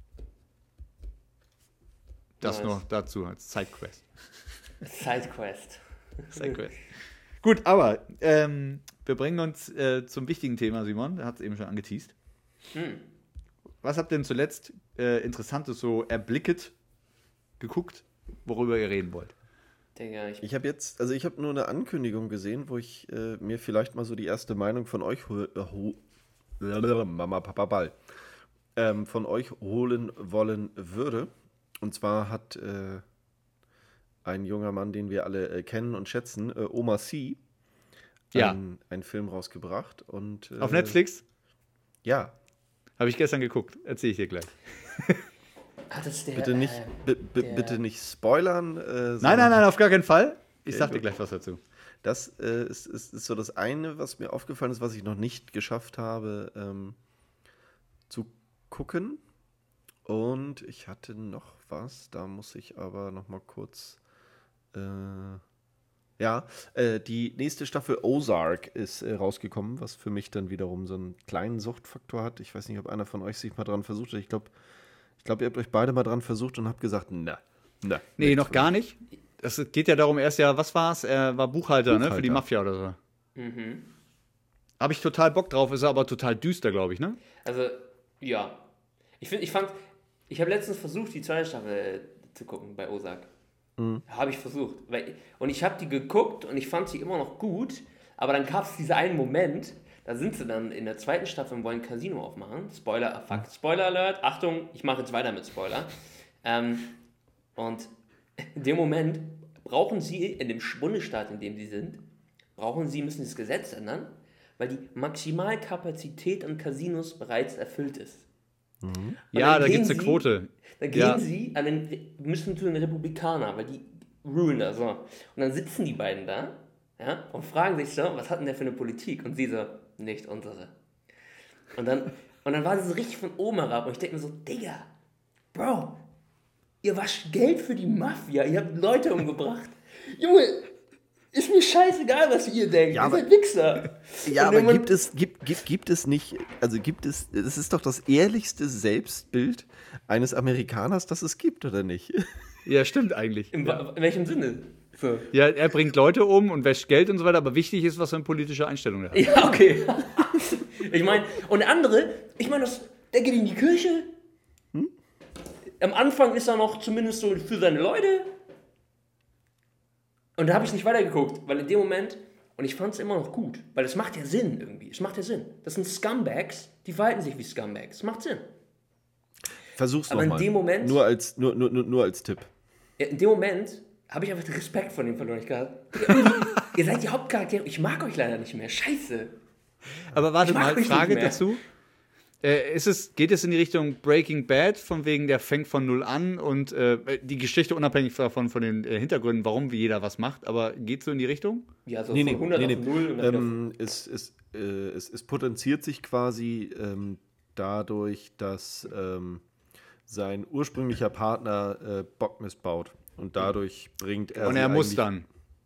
S1: Das nice. Nur dazu als Sidequest.
S2: Sidequest.
S1: Sidequest. Gut, aber ähm, wir bringen uns äh, zum wichtigen Thema, Simon. Der hat es eben schon angeteased. Hm. Was habt ihr denn zuletzt äh, Interessantes so erblicket, geguckt, worüber ihr reden wollt?
S2: Digga, ich
S3: ich habe jetzt, also ich habe nur eine Ankündigung gesehen, wo ich äh, mir vielleicht mal so die erste Meinung von euch hol, äh, hol, Mama, Papa, Ball, ähm, von euch holen wollen würde. Und zwar hat äh, ein junger Mann, den wir alle äh, kennen und schätzen, äh, Omar Sy,
S1: ja.
S3: einen, einen Film rausgebracht. Und, äh,
S1: auf Netflix?
S3: Ja.
S1: Habe ich gestern geguckt. Erzähle ich dir gleich.
S2: Ah, das ist der,
S3: bitte, nicht,
S2: äh,
S3: b- b-
S2: der...
S3: bitte nicht spoilern. Äh,
S1: nein, nein, nein, auf gar keinen Fall. Ich
S3: okay,
S1: sag dir gleich was dazu.
S3: Das äh, ist, ist, ist so das eine, was mir aufgefallen ist, was ich noch nicht geschafft habe ähm, zu gucken. Und ich hatte noch was, da muss ich aber noch mal kurz, äh, ja, äh, die nächste Staffel Ozark ist äh, rausgekommen, was für mich dann wiederum so einen kleinen Suchtfaktor hat. Ich weiß nicht, ob einer von euch sich mal dran versucht hat. Ich glaube, ich glaub, ihr habt euch beide mal dran versucht und habt gesagt, na, na.
S1: Nee, noch gar nicht. Es geht ja darum, er ist ja, was war's? Er war Buchhalter, Buchhalter. Ne, für die Mafia oder so. Mhm. Habe ich total Bock drauf, ist aber total düster, glaube ich, ne?
S2: Also, ja. Ich finde, ich fand... Ich habe letztens versucht, die zweite Staffel zu gucken bei Ozark. Mhm. Habe ich versucht. Weil, und ich habe die geguckt und ich fand sie immer noch gut, aber dann gab es diesen einen Moment, da sind sie dann in der zweiten Staffel und wollen ein Casino aufmachen. Spoiler, fuck, Spoiler Alert. Achtung, ich mache jetzt weiter mit Spoiler. Ähm, und in dem Moment brauchen sie in dem Bundesstaat, in dem sie sind, brauchen sie, müssen sie das Gesetz ändern, weil die Maximalkapazität an Casinos bereits erfüllt ist.
S1: Mhm. Ja, da gibt es eine
S2: sie,
S1: Quote.
S2: Dann gehen ja. sie an den, müssen zu den Republikanern, weil die rulen da so. Und dann sitzen die beiden da, ja, und fragen sich so, was hat denn der für eine Politik? Und sie so, nicht unsere. Und dann, und dann war sie so richtig von oben herab und ich denke mir so, Digga, Bro, ihr wascht Geld für die Mafia, ihr habt Leute umgebracht. Junge, ist mir scheißegal, was ihr denkt,
S3: ja,
S2: ihr seid Wichser.
S3: Ja, aber gibt es, gibt, gibt, gibt es nicht, also gibt es, es ist doch das ehrlichste Selbstbild eines Amerikaners, das es gibt, oder nicht?
S1: Ja, stimmt eigentlich.
S2: In,
S1: ja.
S2: in welchem Sinne? So.
S1: Ja, er bringt Leute um und wäscht Geld und so weiter, aber wichtig ist, was für eine politische Einstellung er hat.
S2: Ja, okay. Ich meine, und der andere, ich meine, der geht in die Kirche. Hm? Am Anfang ist er noch zumindest so für seine Leute. Und da habe ich nicht weitergeguckt, weil in dem Moment, und ich fand es immer noch gut, weil es macht ja Sinn irgendwie. Es macht ja Sinn. Das sind Scumbags, die verhalten sich wie Scumbags. Es macht Sinn.
S3: Versuch's
S2: aber
S3: noch
S2: in dem
S3: mal.
S2: Moment,
S3: nur als, nur, nur, nur als Tipp.
S2: In dem Moment habe ich einfach den Respekt von dem verloren. Ich gedacht, ihr seid die Hauptcharaktere, ich mag euch leider nicht mehr. Scheiße.
S1: Aber warte mal, Frage dazu. Äh, ist es, geht es in die Richtung Breaking Bad, von wegen, der fängt von null an und äh, die Geschichte unabhängig davon von den äh, Hintergründen, warum wie jeder was macht, aber geht so in die Richtung?
S2: Ja, so
S3: nee,
S2: von
S3: nee,
S2: hundert
S3: nee,
S2: auf
S3: nee.
S2: null. Und
S3: ähm, es, es, äh, es, es potenziert sich quasi ähm, dadurch, dass ähm, sein ursprünglicher Partner äh, Bock missbaut und dadurch bringt er
S1: Und er muss dann.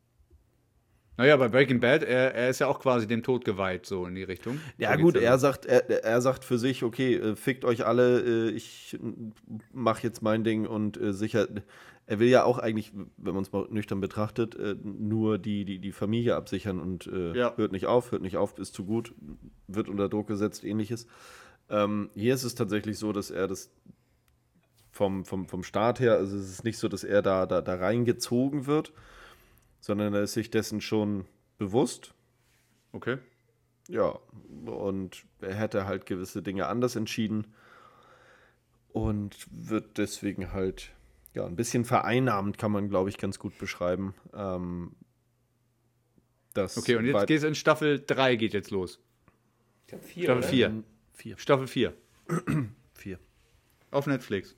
S1: Naja, bei Breaking Bad, er, er ist ja auch quasi dem Tod geweiht, so in die Richtung.
S3: Ja
S1: so
S3: gut, er sagt, er, er sagt für sich, okay, äh, fickt euch alle, äh, ich mach jetzt mein Ding und äh, sicher, er will ja auch eigentlich, wenn man es mal nüchtern betrachtet, äh, nur die, die, die Familie absichern und äh,
S1: ja.
S3: hört nicht auf, hört nicht auf, ist zu gut, wird unter Druck gesetzt, ähnliches. Ähm, hier ist es tatsächlich so, dass er das vom, vom, vom Start her, also es ist nicht so, dass er da, da, da reingezogen wird, sondern er ist sich dessen schon bewusst.
S1: Okay.
S3: Ja, und er hätte halt gewisse Dinge anders entschieden und wird deswegen halt, ja, ein bisschen vereinnahmend, kann man, glaube ich, ganz gut beschreiben. Ähm, das
S1: okay, und jetzt geht es in Staffel drei, geht jetzt los.
S2: Ich glaube vier,
S1: Staffel
S2: oder?
S1: vier.
S3: vier.
S1: Staffel vier.
S3: vier.
S1: Auf Netflix.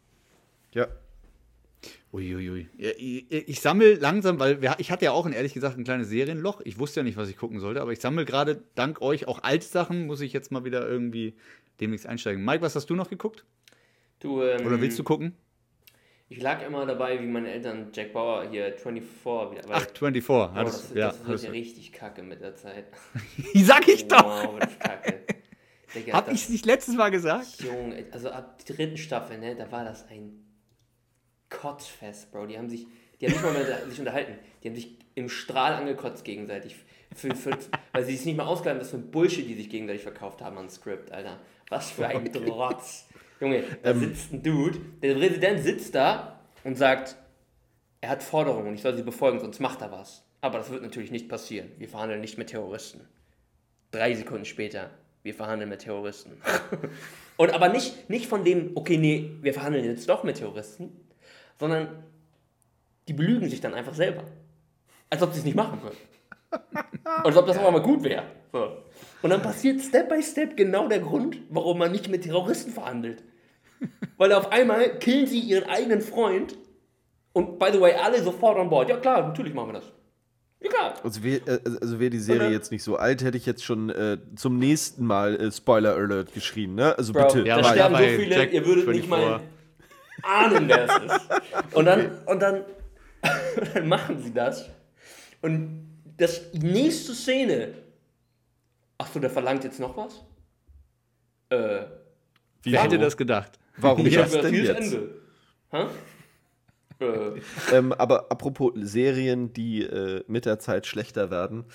S3: Ja.
S1: Uiuiui. Ja, ich, ich sammle langsam, weil wir, ich hatte ja auch, ehrlich gesagt, ein kleines Serienloch. Ich wusste ja nicht, was ich gucken sollte, aber ich sammle gerade, dank euch, auch Altsachen, muss ich jetzt mal wieder irgendwie demnächst einsteigen. Mike, was hast du noch geguckt?
S2: Du, ähm,
S1: Oder willst du gucken?
S2: Ich lag immer dabei, wie meine Eltern Jack Bauer hier vierundzwanzig wieder.
S1: Ach, vierundzwanzig.
S2: Oh,
S1: Hattest,
S2: das,
S1: ja,
S2: das wird ja richtig kacke mit der Zeit.
S1: Sag ich doch!
S2: Wow, das ist kacke. Digga,
S1: Hab
S2: das,
S1: ich es nicht letztes Mal gesagt?
S2: Junge, also ab der dritten Staffel, ne, da war das ein Kotzfest, Bro. Die haben sich, die haben nicht mal mehr sich unterhalten. Die haben sich im Strahl angekotzt gegenseitig. Für, für, weil sie es nicht mal ausgehalten, was für ein Bullshit die sich gegenseitig verkauft haben an Skript, Alter. Was für ein okay. Trotz. Junge, da ähm. sitzt ein Dude, der Präsident sitzt da und sagt, er hat Forderungen und ich soll sie befolgen, sonst macht er was. Aber das wird natürlich nicht passieren. Wir verhandeln nicht mit Terroristen. Drei Sekunden später, wir verhandeln mit Terroristen. Und aber nicht, nicht von dem, okay, nee, wir verhandeln jetzt doch mit Terroristen, sondern die belügen sich dann einfach selber. Als ob sie es nicht machen würden. Und als ob das auch mal gut wäre. So. Und dann passiert Step by Step genau der Grund, warum man nicht mit Terroristen verhandelt. Weil auf einmal killen sie ihren eigenen Freund und, by the way, alle sofort an Bord. Ja klar, natürlich machen wir das. Ja klar.
S3: Also wäre also wär die Serie jetzt nicht so alt, hätte ich jetzt schon äh, zum nächsten Mal äh, Spoiler Alert geschrien, ne? Also
S2: Bro,
S3: bitte.
S2: Da
S1: ja,
S2: sterben
S1: ja,
S2: so viele,
S1: Jack
S2: ihr würdet nicht mal ahnen, wer es ist. Und dann, und dann, dann machen sie das. Und das nächste Szene. Achso, der verlangt jetzt noch was? Äh.
S1: Wie Wer hätte das gedacht?
S3: Warum
S2: ich
S3: das
S2: denn
S3: denn jetzt?
S2: Ende. Hä? Äh.
S3: Ähm, aber apropos Serien, die äh, mit der Zeit schlechter werden.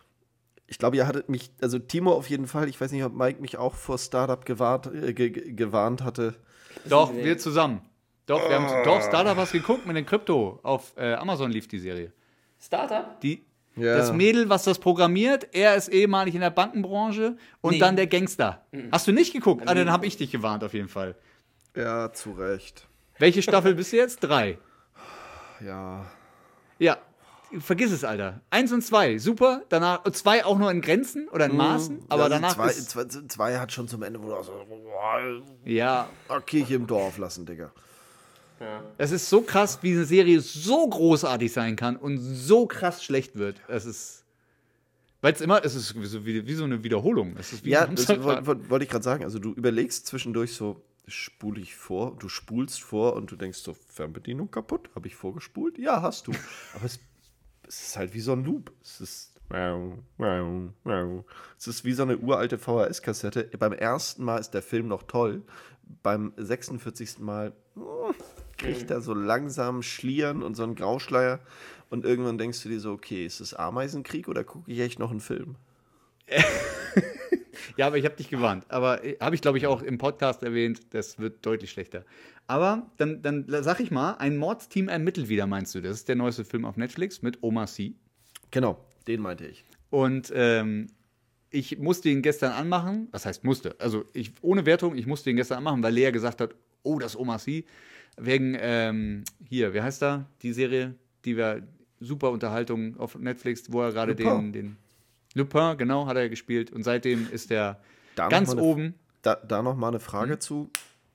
S3: Ich glaube, ihr hattet mich, also Timo auf jeden Fall, ich weiß nicht, ob Mike mich auch vor Startup gewahrt, äh, ge gewarnt hatte.
S1: Doch, wir zusammen. Doch, wir haben doch Startup was geguckt mit den Krypto. Auf äh, Amazon lief die Serie.
S2: Startup?
S1: Die,
S3: ja.
S1: Das Mädel, was das programmiert, er ist ehemalig in der Bankenbranche und
S2: Nee.
S1: dann der Gangster.
S2: Mhm.
S1: Hast du nicht geguckt? Ah,
S2: Nee.
S1: dann habe ich dich gewarnt auf jeden Fall.
S3: Ja, zu Recht.
S1: Welche Staffel bist du jetzt? Drei.
S3: Ja.
S1: Ja, vergiss es, Alter. Eins und zwei, super. Danach, zwei auch nur in Grenzen oder in Maßen, aber
S3: also
S1: danach
S3: zwei,
S1: ist...
S3: zwei, zwei hat schon zum Ende, wo du auch so, boah,
S1: Ja,
S3: Kirche im Dorf lassen, Digga.
S2: Ja.
S1: es ist so krass, wie eine Serie so großartig sein kann und so krass schlecht wird. Es ist... Weil es immer, es ist so wie, wie so eine Wiederholung. Es ist wie
S3: Ja,
S1: ein
S3: das
S1: Hamsterrad.
S3: wollte wollt ich gerade sagen. Also du überlegst zwischendurch so, spule ich vor, du spulst vor und du denkst so, Fernbedienung kaputt? Habe ich vorgespult? Ja, hast du. Aber es, es ist halt wie so ein Loop. Es ist, es ist wie so eine uralte V H S-Kassette. Beim ersten Mal ist der Film noch toll. Beim sechsundvierzigsten Mal oh, kriegt er so langsam Schlieren und so einen Grauschleier. Und irgendwann denkst du dir so, okay, ist es Ameisenkrieg oder gucke ich echt noch einen Film?
S1: Ja, aber ich habe dich gewarnt. Aber äh, habe ich, glaube ich, auch im Podcast erwähnt, das wird deutlich schlechter. Aber dann, dann sag ich mal, ein Mordsteam ermittelt wieder, meinst du? Das ist der neueste Film auf Netflix mit Omar Sy.
S3: Genau, den meinte ich.
S1: Und ähm, ich musste ihn gestern anmachen. Was heißt musste? Also ich, ohne Wertung, ich musste ihn gestern anmachen, weil Lea gesagt hat, oh, das ist Omar Sy. Wegen, ähm, hier, wie heißt da die Serie, die wir, super Unterhaltung auf Netflix, wo er gerade den, den Lupin, genau, hat er gespielt. Und seitdem ist er
S3: Da
S1: ganz
S3: noch mal eine-
S1: oben.
S3: Da, da noch mal eine Frage zu.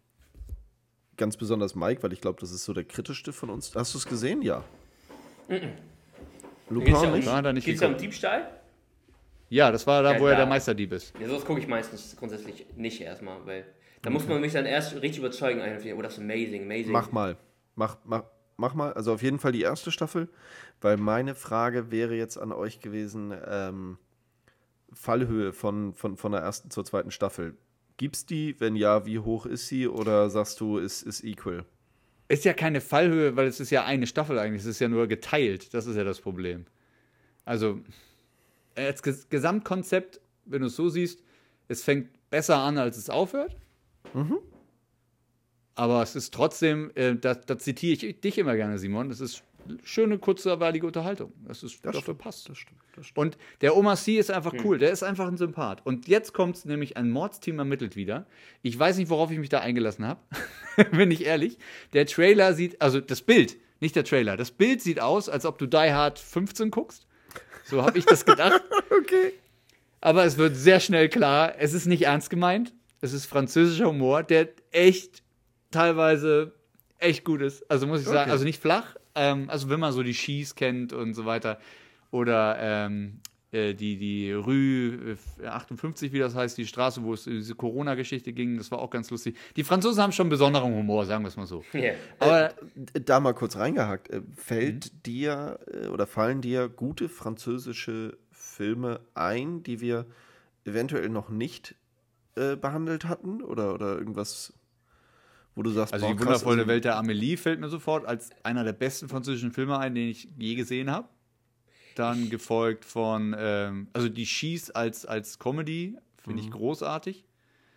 S3: Ganz besonders Mike, weil ich glaube, das ist so der kritischste von uns. Hast du es gesehen? Ja.
S2: Geht's
S3: Lupin
S2: ja um,
S3: nicht?
S1: War da nicht
S2: geht's ja um
S1: geguckt.
S2: Diebstahl?
S1: Ja, das war da,
S2: Ja,
S1: wo er
S2: da.
S1: der Meisterdieb ist.
S2: Ja, sowas gucke ich meistens grundsätzlich nicht erstmal, weil da muss man mich dann erst richtig überzeugen, eigentlich, oh, das ist amazing, amazing.
S3: Mach mal. Mach, mach, mach mal. Also auf jeden Fall die erste Staffel, weil meine Frage wäre jetzt an euch gewesen, ähm, Fallhöhe von, von, von der ersten zur zweiten Staffel. Gibt's die? Wenn ja, wie hoch ist sie? Oder sagst du, ist, ist equal?
S1: Ist ja keine Fallhöhe, weil es ist ja eine Staffel eigentlich. Es ist ja nur geteilt. Das ist ja das Problem. Also, als Ges- Gesamtkonzept, wenn du es so siehst, es fängt besser an, als es aufhört.
S3: Mhm.
S1: Aber es ist trotzdem, äh, da, da zitiere ich dich immer gerne, Simon, das ist schöne, kurzweilige Unterhaltung. Das ist,
S3: Das
S1: dafür
S3: stimmt,
S1: passt.
S3: Das stimmt. Das stimmt.
S1: Und der Omar Sy ist einfach cool, der ist einfach ein Sympath. Und jetzt kommt es nämlich, ein Mordsteam ermittelt wieder. Ich weiß nicht, worauf ich mich da eingelassen habe, bin ich ehrlich. Der Trailer sieht, also das Bild, nicht der Trailer, das Bild sieht aus, als ob du Die Hard fünfzehn guckst. So habe ich das gedacht.
S3: Okay.
S1: Aber es wird sehr schnell klar, es ist nicht ernst gemeint. Es ist französischer Humor, der echt teilweise echt gut ist. Also muss ich sagen,
S3: Okay.
S1: also nicht flach, ähm, also wenn man so die Skis kennt und so weiter. Oder ähm, äh, die, die Rue äh, achtundfünfzig, wie das heißt, die Straße, wo es diese Corona-Geschichte ging, das war auch ganz lustig. Die Franzosen haben schon besonderen Humor, sagen wir es mal so.
S2: Yeah.
S1: Aber
S3: Da mal kurz reingehakt. Äh, Fällt dir äh, oder fallen dir gute französische Filme ein, die wir eventuell noch nicht äh, behandelt hatten? Oder, oder irgendwas, wo du sagst,
S1: also
S3: boah,
S1: die
S3: krass,
S1: wundervolle
S3: also-
S1: Welt der Amélie fällt mir sofort als einer der besten französischen Filme ein, den ich je gesehen habe. Dann gefolgt von, ähm, also die Skis als, als Comedy, finde ich großartig.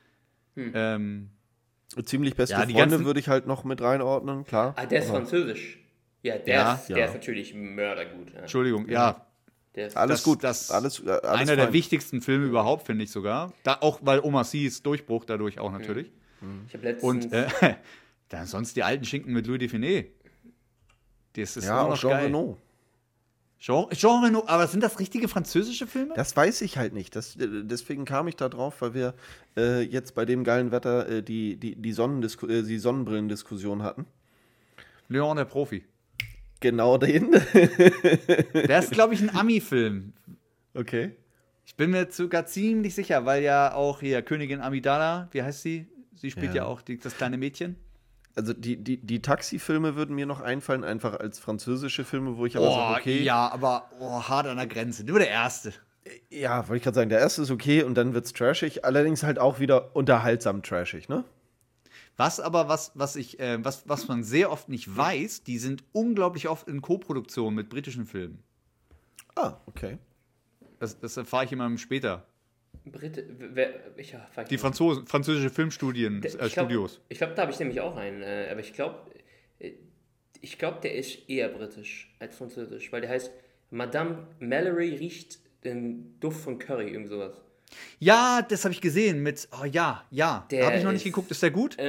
S1: Ähm,
S3: Ziemlich beste
S1: Ja, die
S3: Freunde
S1: ganzen-
S3: würde ich halt noch mit reinordnen, klar.
S2: Ah, der ist
S3: Aber
S2: französisch. Ja, der,
S1: Ja,
S2: ist, der
S3: ja.
S2: ist natürlich mördergut. Ja.
S1: Entschuldigung, ja.
S2: Der ist,
S3: Alles
S1: Das-
S3: gut.
S1: das-
S3: alles, äh, alles
S1: Einer der
S3: fein.
S1: wichtigsten Filme überhaupt, finde ich sogar. Da, auch weil Omar Sy's Durchbruch dadurch auch natürlich.
S2: ich habe letztens...
S1: Und äh, dann sonst die alten Schinken mit Louis Define. Das ist
S3: Ja,
S1: immer
S3: auch
S1: noch
S3: Jean
S1: geil.
S3: Reno.
S1: Jean, Jean Reno, aber sind das richtige französische Filme?
S3: Das weiß ich halt nicht. Das, äh, deswegen kam ich da drauf, weil wir äh, jetzt bei dem geilen Wetter äh, die, die, die, Sonnendisku äh, die Sonnenbrillendiskussion hatten.
S1: Leon der Profi.
S3: Genau den.
S1: Der ist, glaube ich, ein Ami-Film.
S3: Okay.
S1: Ich bin mir sogar ziemlich sicher, weil ja auch hier Königin Amidala, wie heißt sie? Sie spielt ja,
S3: Ja.
S1: auch die, das kleine Mädchen.
S3: Also die, die, die Taxi-Filme würden mir noch einfallen, einfach als französische Filme, wo ich aber
S1: Oh,
S3: sage, okay.
S1: ja, aber oh, hart an der Grenze. Nur der erste.
S3: Ja, wollte ich gerade sagen, der erste ist okay und dann wird's trashig, allerdings halt auch wieder unterhaltsam trashig, ne?
S1: Was aber, was, was ich, äh, was, was man sehr oft nicht weiß, die sind unglaublich oft in Koproduktion mit britischen Filmen.
S3: Ah, okay.
S1: Das, das erfahre ich immer später.
S2: Britte, wer, ich, ja, fuck.
S1: Die Franzosen, französische Filmstudien,
S2: Der-
S1: äh,
S2: ich glaub-
S1: Studios.
S2: Ich glaube, da habe ich nämlich auch einen, äh, aber ich glaube, äh, ich glaube, der ist eher britisch als französisch, weil der heißt Madame Mallory riecht den Duft von Curry, irgend sowas.
S1: Ja, das habe ich gesehen mit, oh ja, ja.
S2: Der
S1: Habe ich noch nicht
S2: ist
S1: geguckt, ist der gut?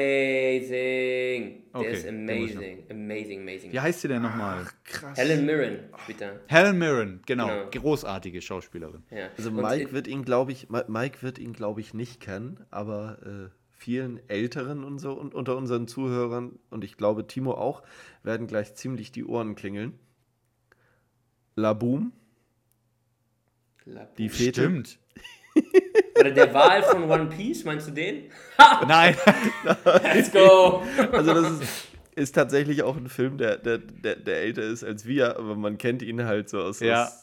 S2: Amazing. Der
S1: Okay,
S2: ist
S1: den muss ich
S2: amazing. Amazing, amazing.
S1: Wie heißt sie denn nochmal?
S3: Krass.
S2: Helen Mirren spielt da.
S1: Helen Mirren, genau.
S2: Genau.
S1: Großartige Schauspielerin.
S2: Ja.
S3: Also
S2: Und
S3: Mike
S2: in-
S3: wird ihn, glaube ich, Ma- Mike wird ihn, glaube ich, nicht kennen, aber äh, vielen Älteren und so und unter unseren Zuhörern und ich glaube Timo auch, werden gleich ziemlich die Ohren klingeln. Laboom,
S2: La-
S3: die Fete.
S1: Stimmt.
S2: Oder der Wal von One Piece, meinst du den?
S1: Nein.
S2: Let's go!
S3: Also das ist, ist tatsächlich auch ein Film, der, der, der, der älter ist als wir, aber man kennt ihn halt so aus.
S1: Ja.
S3: aus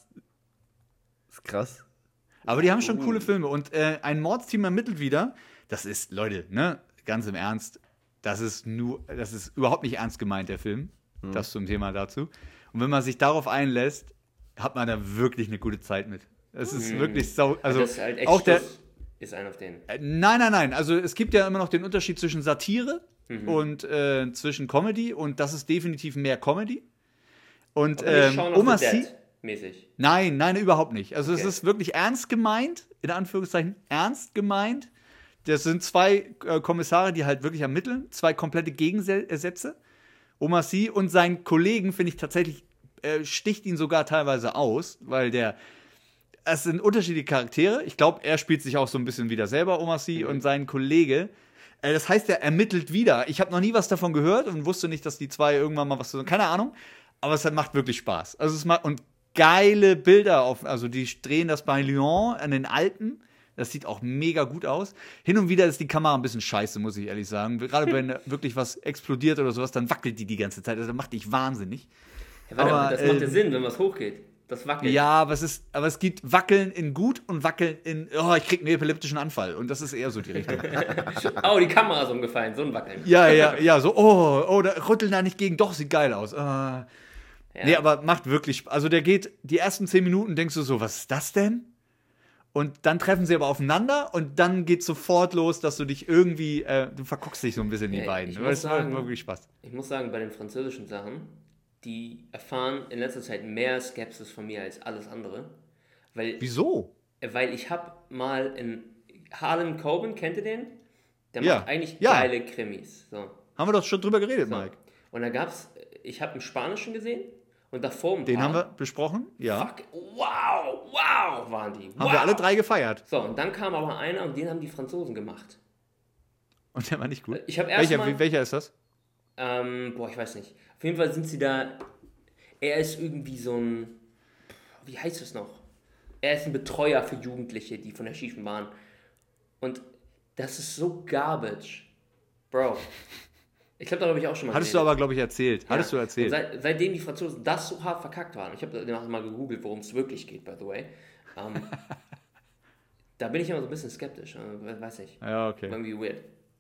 S3: ist krass.
S1: Aber die haben schon
S2: Uh.
S1: coole Filme. Und äh, ein Mordsteam ermittelt wieder. Das ist, Leute, ne, ganz im Ernst, das ist nur, das ist überhaupt nicht ernst gemeint, der Film.
S3: Hm.
S1: Das zum Thema dazu. Und wenn man sich darauf einlässt, hat man da wirklich eine gute Zeit mit. Es ist
S2: Mhm.
S1: wirklich sau, also
S2: das ist halt echt
S1: auch der,
S2: Schluss, ist einer auf den.
S1: Äh, Nein, nein, nein. Also es gibt ja immer noch den Unterschied zwischen Satire
S2: Mhm.
S1: und äh, zwischen Comedy und das ist definitiv mehr Comedy. Und
S2: Aber nicht
S1: ähm,
S2: Shaun of
S1: Oma
S2: the
S1: C.
S2: Dead mäßig.
S1: Nein, nein, überhaupt nicht. Also es
S2: Okay.
S1: ist wirklich ernst gemeint, in Anführungszeichen ernst gemeint. Das sind zwei äh, Kommissare, die halt wirklich ermitteln, zwei komplette Gegensätze. Oma C. und seinen Kollegen, finde ich tatsächlich, äh, sticht ihn sogar teilweise aus, weil der es sind unterschiedliche Charaktere. Ich glaube, er spielt sich auch so ein bisschen wieder selber, Omar Sy,
S2: Mhm.
S1: und sein Kollege. Äh, das heißt, er ermittelt wieder. Ich habe noch nie was davon gehört und wusste nicht, dass die zwei irgendwann mal was so. Keine Ahnung. Aber es hat, macht wirklich Spaß. Also es macht und geile Bilder auf. Also die drehen das bei Lyon an den Alpen. Das sieht auch mega gut aus. Hin und wieder ist die Kamera ein bisschen scheiße, muss ich ehrlich sagen. Gerade wenn wirklich was explodiert oder sowas, dann wackelt die die ganze Zeit. Das macht dich wahnsinnig.
S2: Ja, warte,
S1: Aber,
S2: das macht ja
S1: ähm,
S2: Sinn, wenn was hochgeht. Das wackelt.
S1: Ja, aber es ist, aber es gibt Wackeln in gut und Wackeln in, oh, ich krieg einen epileptischen Anfall. Und das ist eher so die Richtung.
S2: Oh, die Kamera ist umgefallen, so ein Wackeln.
S1: ja, ja, ja, so, oh, oh, da rütteln da nicht gegen, doch, sieht geil aus. Äh.
S2: Ja.
S1: Nee, aber macht wirklich, Sp- also der geht, die ersten zehn Minuten denkst du so, was ist das denn? Und dann treffen sie aber aufeinander und dann geht sofort los, dass du dich irgendwie, äh, du verguckst dich so ein bisschen, die
S2: Ey,
S1: beiden.
S2: ich
S1: Weil
S2: muss
S1: es macht
S2: sagen-
S1: wirklich Spaß.
S2: Ich muss sagen, bei den französischen Sachen, die erfahren in letzter Zeit mehr Skepsis von mir als alles andere. Weil,
S1: Wieso?
S2: weil ich habe mal in Harlan Coben, kennt ihr den? Der
S1: Ja.
S2: macht eigentlich
S1: Ja.
S2: geile Krimis. So.
S1: Haben wir doch schon drüber geredet,
S2: So.
S1: Mike.
S2: Und da gab's, ich habe einen Spanischen gesehen und davor ein
S1: Den
S2: paar.
S1: haben wir besprochen, ja.
S2: Fuck, wow, wow, waren die.
S1: Haben
S2: wow.
S1: wir alle drei gefeiert.
S2: So, und dann kam aber einer und den haben die Franzosen gemacht.
S1: Und der war nicht gut.
S2: Ich habe erst
S1: Welcher,
S2: mal,
S1: wie- welcher ist das?
S2: Ähm, boah, ich weiß nicht. Auf jeden Fall sind sie da. Er ist irgendwie so ein. Wie heißt es noch? Er ist ein Betreuer für Jugendliche, die von der schiefen waren. Und das ist so garbage. Bro. Ich glaube, darüber habe ich auch schon mal
S1: Hattest du
S2: geredet.
S1: aber, glaube ich, erzählt. Hattest du
S2: Und
S1: erzählt.
S2: Seit, seitdem die Franzosen das so hart verkackt waren, ich habe danach mal gegoogelt, worum es wirklich geht, by the way. Ähm, da bin ich immer so ein bisschen skeptisch. äh, Weiß nicht.
S1: Ja, okay.
S2: Irgendwie weird.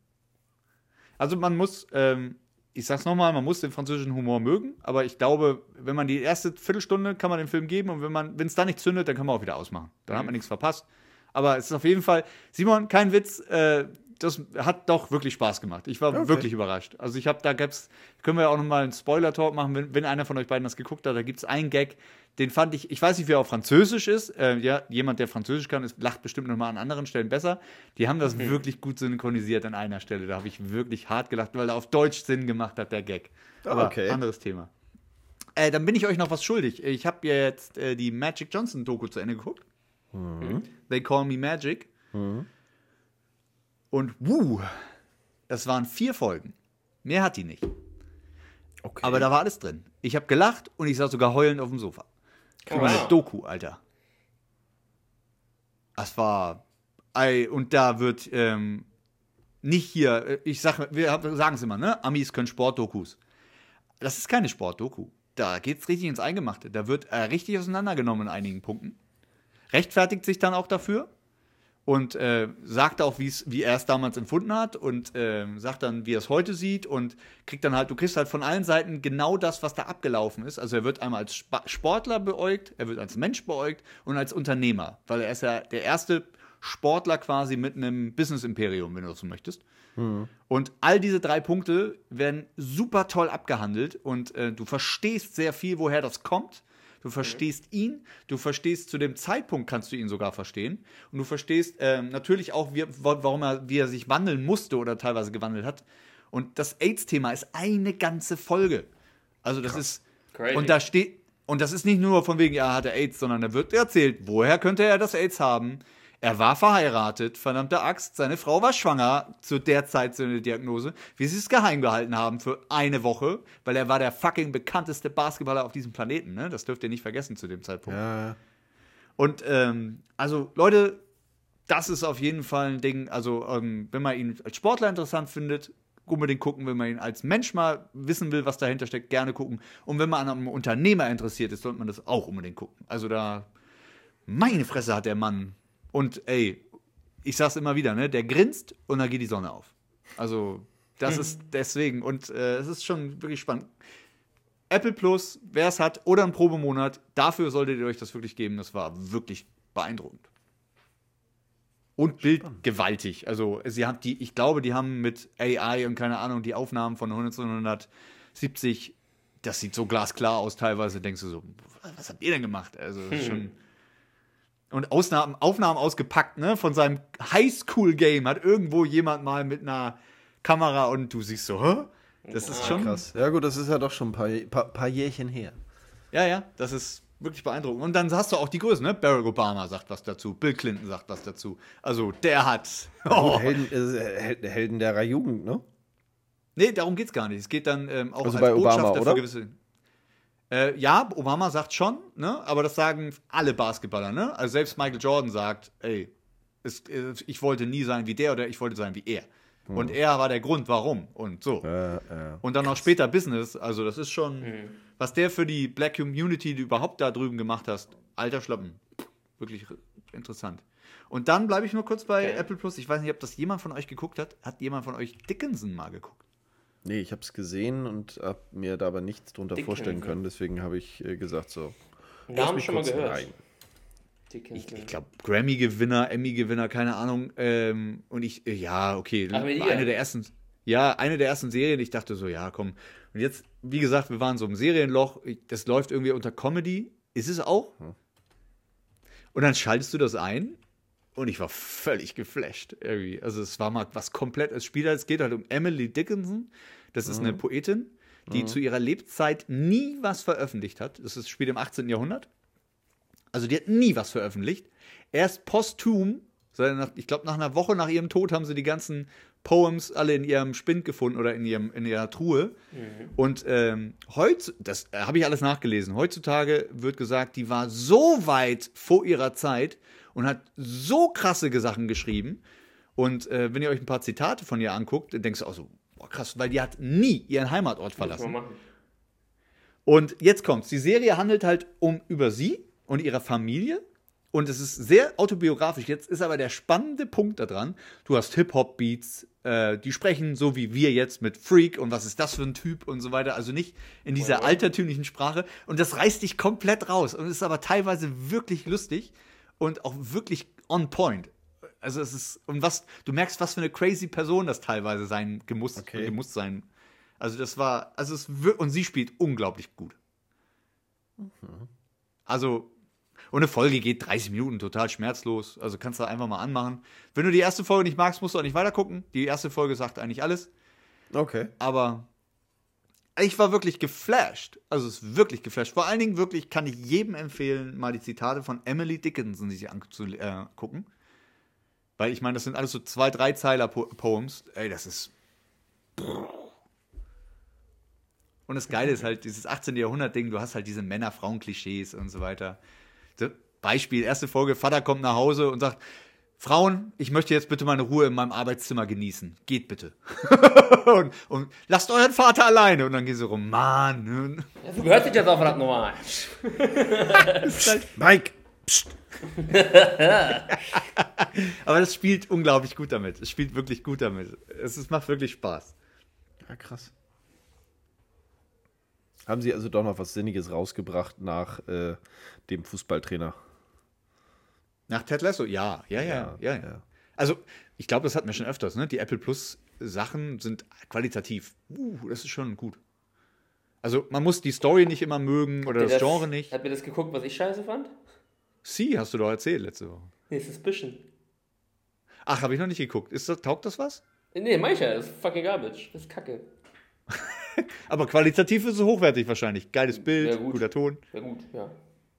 S1: Also man muss, ähm, ich sag's nochmal, man muss den französischen Humor mögen, aber ich glaube, wenn man die erste Viertelstunde kann man den Film geben und wenn man, wenn es da nicht zündet, dann kann man auch wieder ausmachen. Dann hat man nichts verpasst. Aber es ist auf jeden Fall, Simon, kein Witz, äh, das hat doch wirklich Spaß gemacht. Ich war
S3: Okay.
S1: wirklich überrascht. Also ich habe, da gab's, können wir ja auch nochmal einen Spoiler-Talk machen, wenn, wenn einer von euch beiden das geguckt hat, da gibt's einen Gag, den fand ich, ich weiß nicht, wie er auf Französisch ist, äh, ja, jemand, der Französisch kann, ist, lacht bestimmt nochmal an anderen Stellen besser. Die haben das wirklich gut synchronisiert an einer Stelle, da habe ich wirklich hart gelacht, weil er auf Deutsch Sinn gemacht hat, der Gag. Aber
S3: Okay.
S1: anderes Thema. Äh, dann bin ich euch noch was schuldig. Ich habe jetzt äh, die Magic Johnson-Doku zu Ende geguckt. They Call Me Magic. Und wuh, das waren vier Folgen. Mehr hat die nicht.
S3: Okay.
S1: Aber da war alles drin. Ich habe gelacht und ich saß sogar heulend auf dem Sofa. Für
S2: Oh,
S1: meine
S2: wow.
S1: Doku, Alter. Das war. Ey, und da wird ähm, nicht hier, ich sag, wir sagen es immer, ne? Amis können Sportdokus. Das ist keine Sportdoku. Da geht's richtig ins Eingemachte. Da wird äh, richtig auseinandergenommen in einigen Punkten. Rechtfertigt sich dann auch dafür und äh, sagt auch, wie's, wie er es damals empfunden hat und äh, sagt dann, wie er es heute sieht und kriegt dann halt, du kriegst halt von allen Seiten genau das, was da abgelaufen ist. Also er wird einmal als Sp- Sportler beäugt, er wird als Mensch beäugt und als Unternehmer, weil er ist ja der erste Sportler quasi mit einem Business-Imperium, wenn du das so möchtest. Und all diese drei Punkte werden super toll abgehandelt und äh, du verstehst sehr viel, woher das kommt. Du verstehst mhm. ihn, du verstehst zu dem Zeitpunkt, kannst du ihn sogar verstehen. Und du verstehst ähm, natürlich auch, wie, warum er, wie er sich wandeln musste oder teilweise gewandelt hat. Und das AIDS-Thema ist eine ganze Folge. Also das Krass. ist, Crazy. und da steht, und das ist nicht nur von wegen, er hatte AIDS, sondern da wird erzählt, woher könnte er das AIDS haben? Er war verheiratet, verdammte Axt, seine Frau war schwanger, zu der Zeit seine Diagnose, wie sie es geheim gehalten haben für eine Woche, weil er war der fucking bekannteste Basketballer auf diesem Planeten, ne? Das dürft ihr nicht vergessen zu dem Zeitpunkt.
S3: Ja.
S1: Und, ähm, also, Leute, das ist auf jeden Fall ein Ding, also, ähm, wenn man ihn als Sportler interessant findet, unbedingt gucken, wenn man ihn als Mensch mal wissen will, was dahinter steckt, gerne gucken. Und wenn man an einem Unternehmer interessiert ist, sollte man das auch unbedingt gucken. Also da, meine Fresse hat der Mann. Und ey, ich sag's immer wieder, ne, der grinst und dann geht die Sonne auf. Also das hm. ist deswegen und äh, es ist schon wirklich spannend. Apple Plus, wer es hat, oder ein Probemonat, dafür solltet ihr euch das wirklich geben. Das war wirklich beeindruckend. Und Bild spannend. Gewaltig. Also sie haben die, ich glaube, die haben mit A I und keine Ahnung, die Aufnahmen von neunzehnhundertsiebzig, das sieht so glasklar aus teilweise, denkst du so, was habt ihr denn gemacht? Also hm. schon. Und Ausnahmen, Aufnahmen ausgepackt, ne, von seinem Highschool-Game hat irgendwo jemand mal mit einer Kamera und du siehst so, hä? Das ist schon
S3: krass. Ja gut, das ist ja doch schon ein paar, paar, paar Jährchen her.
S1: Ja, ja, das ist wirklich beeindruckend. Und dann hast du auch die Größen, ne? Barack Obama sagt was dazu, Bill Clinton sagt was dazu. Also der hat
S3: oh. Helden, äh, Helden der Jugend, ne?
S1: Nee, darum geht's gar nicht. Es geht dann ähm, auch
S3: also
S1: als
S3: bei Obama,
S1: Botschafter
S3: oder?
S1: für gewisse. Äh, ja, Obama sagt schon, ne? Aber das sagen alle Basketballer, ne? Also selbst Michael Jordan sagt, ey, es, ich wollte nie sein wie der oder ich wollte sein wie er. Hm. Und er war der Grund, warum und so.
S3: Äh, äh,
S1: und dann noch später Business, also das ist schon,
S2: hm.
S1: was der für die Black Community die überhaupt da drüben gemacht hast, alter Schlappen, wirklich interessant. Und dann bleibe ich nur kurz bei okay. Apple Plus. Ich weiß nicht, ob das jemand von euch geguckt hat. Hat jemand von euch Dickinson mal geguckt?
S3: Nee, ich habe es gesehen und habe mir da aber nichts drunter
S2: Dickinson.
S3: vorstellen können. Deswegen habe ich äh, gesagt so.
S2: Namen schon mal gehört.
S3: Rein.
S1: Ich, ich glaube, Grammy-Gewinner, Emmy-Gewinner, keine Ahnung. Ähm, und ich, äh, ja, okay.
S2: Ach, mit
S1: eine
S2: ihr?
S1: der ersten, ja, eine der ersten Serien. Ich dachte so, ja, komm. Und jetzt, wie gesagt, wir waren so im Serienloch. Das läuft irgendwie unter Comedy. Ist es auch?
S3: Hm.
S1: Und dann schaltest du das ein. Und ich war völlig geflasht irgendwie. Also es war mal was komplett. Es spielt halt, es geht halt um Emily Dickinson. Das ist mhm. eine Poetin, die mhm. zu ihrer Lebzeit nie was veröffentlicht hat. Das ist, spielt im achtzehnten Jahrhundert. Also die hat nie was veröffentlicht. Erst posthum, ich glaube nach einer Woche nach ihrem Tod haben sie die ganzen Poems alle in ihrem Spind gefunden oder in, ihrem, in ihrer Truhe. Mhm. Und ähm, heute, das äh, habe ich alles nachgelesen, heutzutage wird gesagt, die war so weit vor ihrer Zeit und hat so krasse Sachen geschrieben. Und äh, wenn ihr euch ein paar Zitate von ihr anguckt, dann denkst du auch so, boah, krass, weil die hat nie ihren Heimatort verlassen. Und jetzt kommt's. Die Serie handelt halt um über sie und ihre Familie. Und es ist sehr autobiografisch. Jetzt ist aber der spannende Punkt daran, du hast Hip-Hop-Beats, äh, die sprechen so wie wir jetzt mit Freak und was ist das für ein Typ und so weiter. Also nicht in dieser altertümlichen Sprache. Und das reißt dich komplett raus. Und ist aber teilweise wirklich lustig und auch wirklich on point. Also es ist, und was, du merkst, was für eine crazy Person das teilweise sein gemusst,
S3: okay.
S1: gemusst sein. Also das war, also es wird, und sie spielt unglaublich gut. Mhm. Also, und eine Folge geht dreißig Minuten, total schmerzlos. Also kannst du einfach mal anmachen. Wenn du die erste Folge nicht magst, musst du auch nicht weitergucken. Die erste Folge sagt eigentlich alles.
S3: Okay.
S1: Aber ich war wirklich geflasht. Also es ist wirklich geflasht. Vor allen Dingen wirklich kann ich jedem empfehlen, mal die Zitate von Emily Dickinson sich anzugucken. Äh, Weil ich meine, das sind alles so zwei, drei Zeiler Poems. Ey, das ist. Und das Geile ist halt, dieses achtzehnten Jahrhundert-Ding, du hast halt diese Männer-Frauen-Klischees und so weiter. So, Beispiel, erste Folge, Vater kommt nach Hause und sagt, Frauen, ich möchte jetzt bitte meine Ruhe in meinem Arbeitszimmer genießen. Geht bitte. und, und lasst euren Vater alleine. Und dann gehen sie rum, Mann.
S2: Ja, du gehört sich jetzt auch verdammt nochmal.
S3: Mike, pst.
S1: Aber das spielt unglaublich gut damit. Es spielt wirklich gut damit. Es, es macht wirklich Spaß.
S3: Ja, krass. Haben sie also doch noch was Sinniges rausgebracht nach äh, dem Fußballtrainer?
S1: Nach Ted Lasso? Ja, ja, ja, ja. ja. ja. Also, ich glaube, das hatten wir schon öfters, ne? Die Apple Plus Sachen sind qualitativ. Uh, das ist schon gut. Also man muss die Story nicht immer mögen oder
S2: Habt
S1: das
S2: ihr
S1: Genre nicht.
S2: Habt ihr das geguckt, was ich scheiße fand?
S1: Sie hast du doch erzählt letzte Woche.
S2: Nee, Suspicion.
S1: Ach, habe ich noch nicht geguckt. Ist das, taugt das was?
S2: Nee, mach ich ja, das ist fucking garbage. Das ist kacke.
S1: Aber qualitativ ist es hochwertig wahrscheinlich. Geiles Bild,
S2: Ja, gut.
S1: guter Ton.
S2: Ja gut, ja.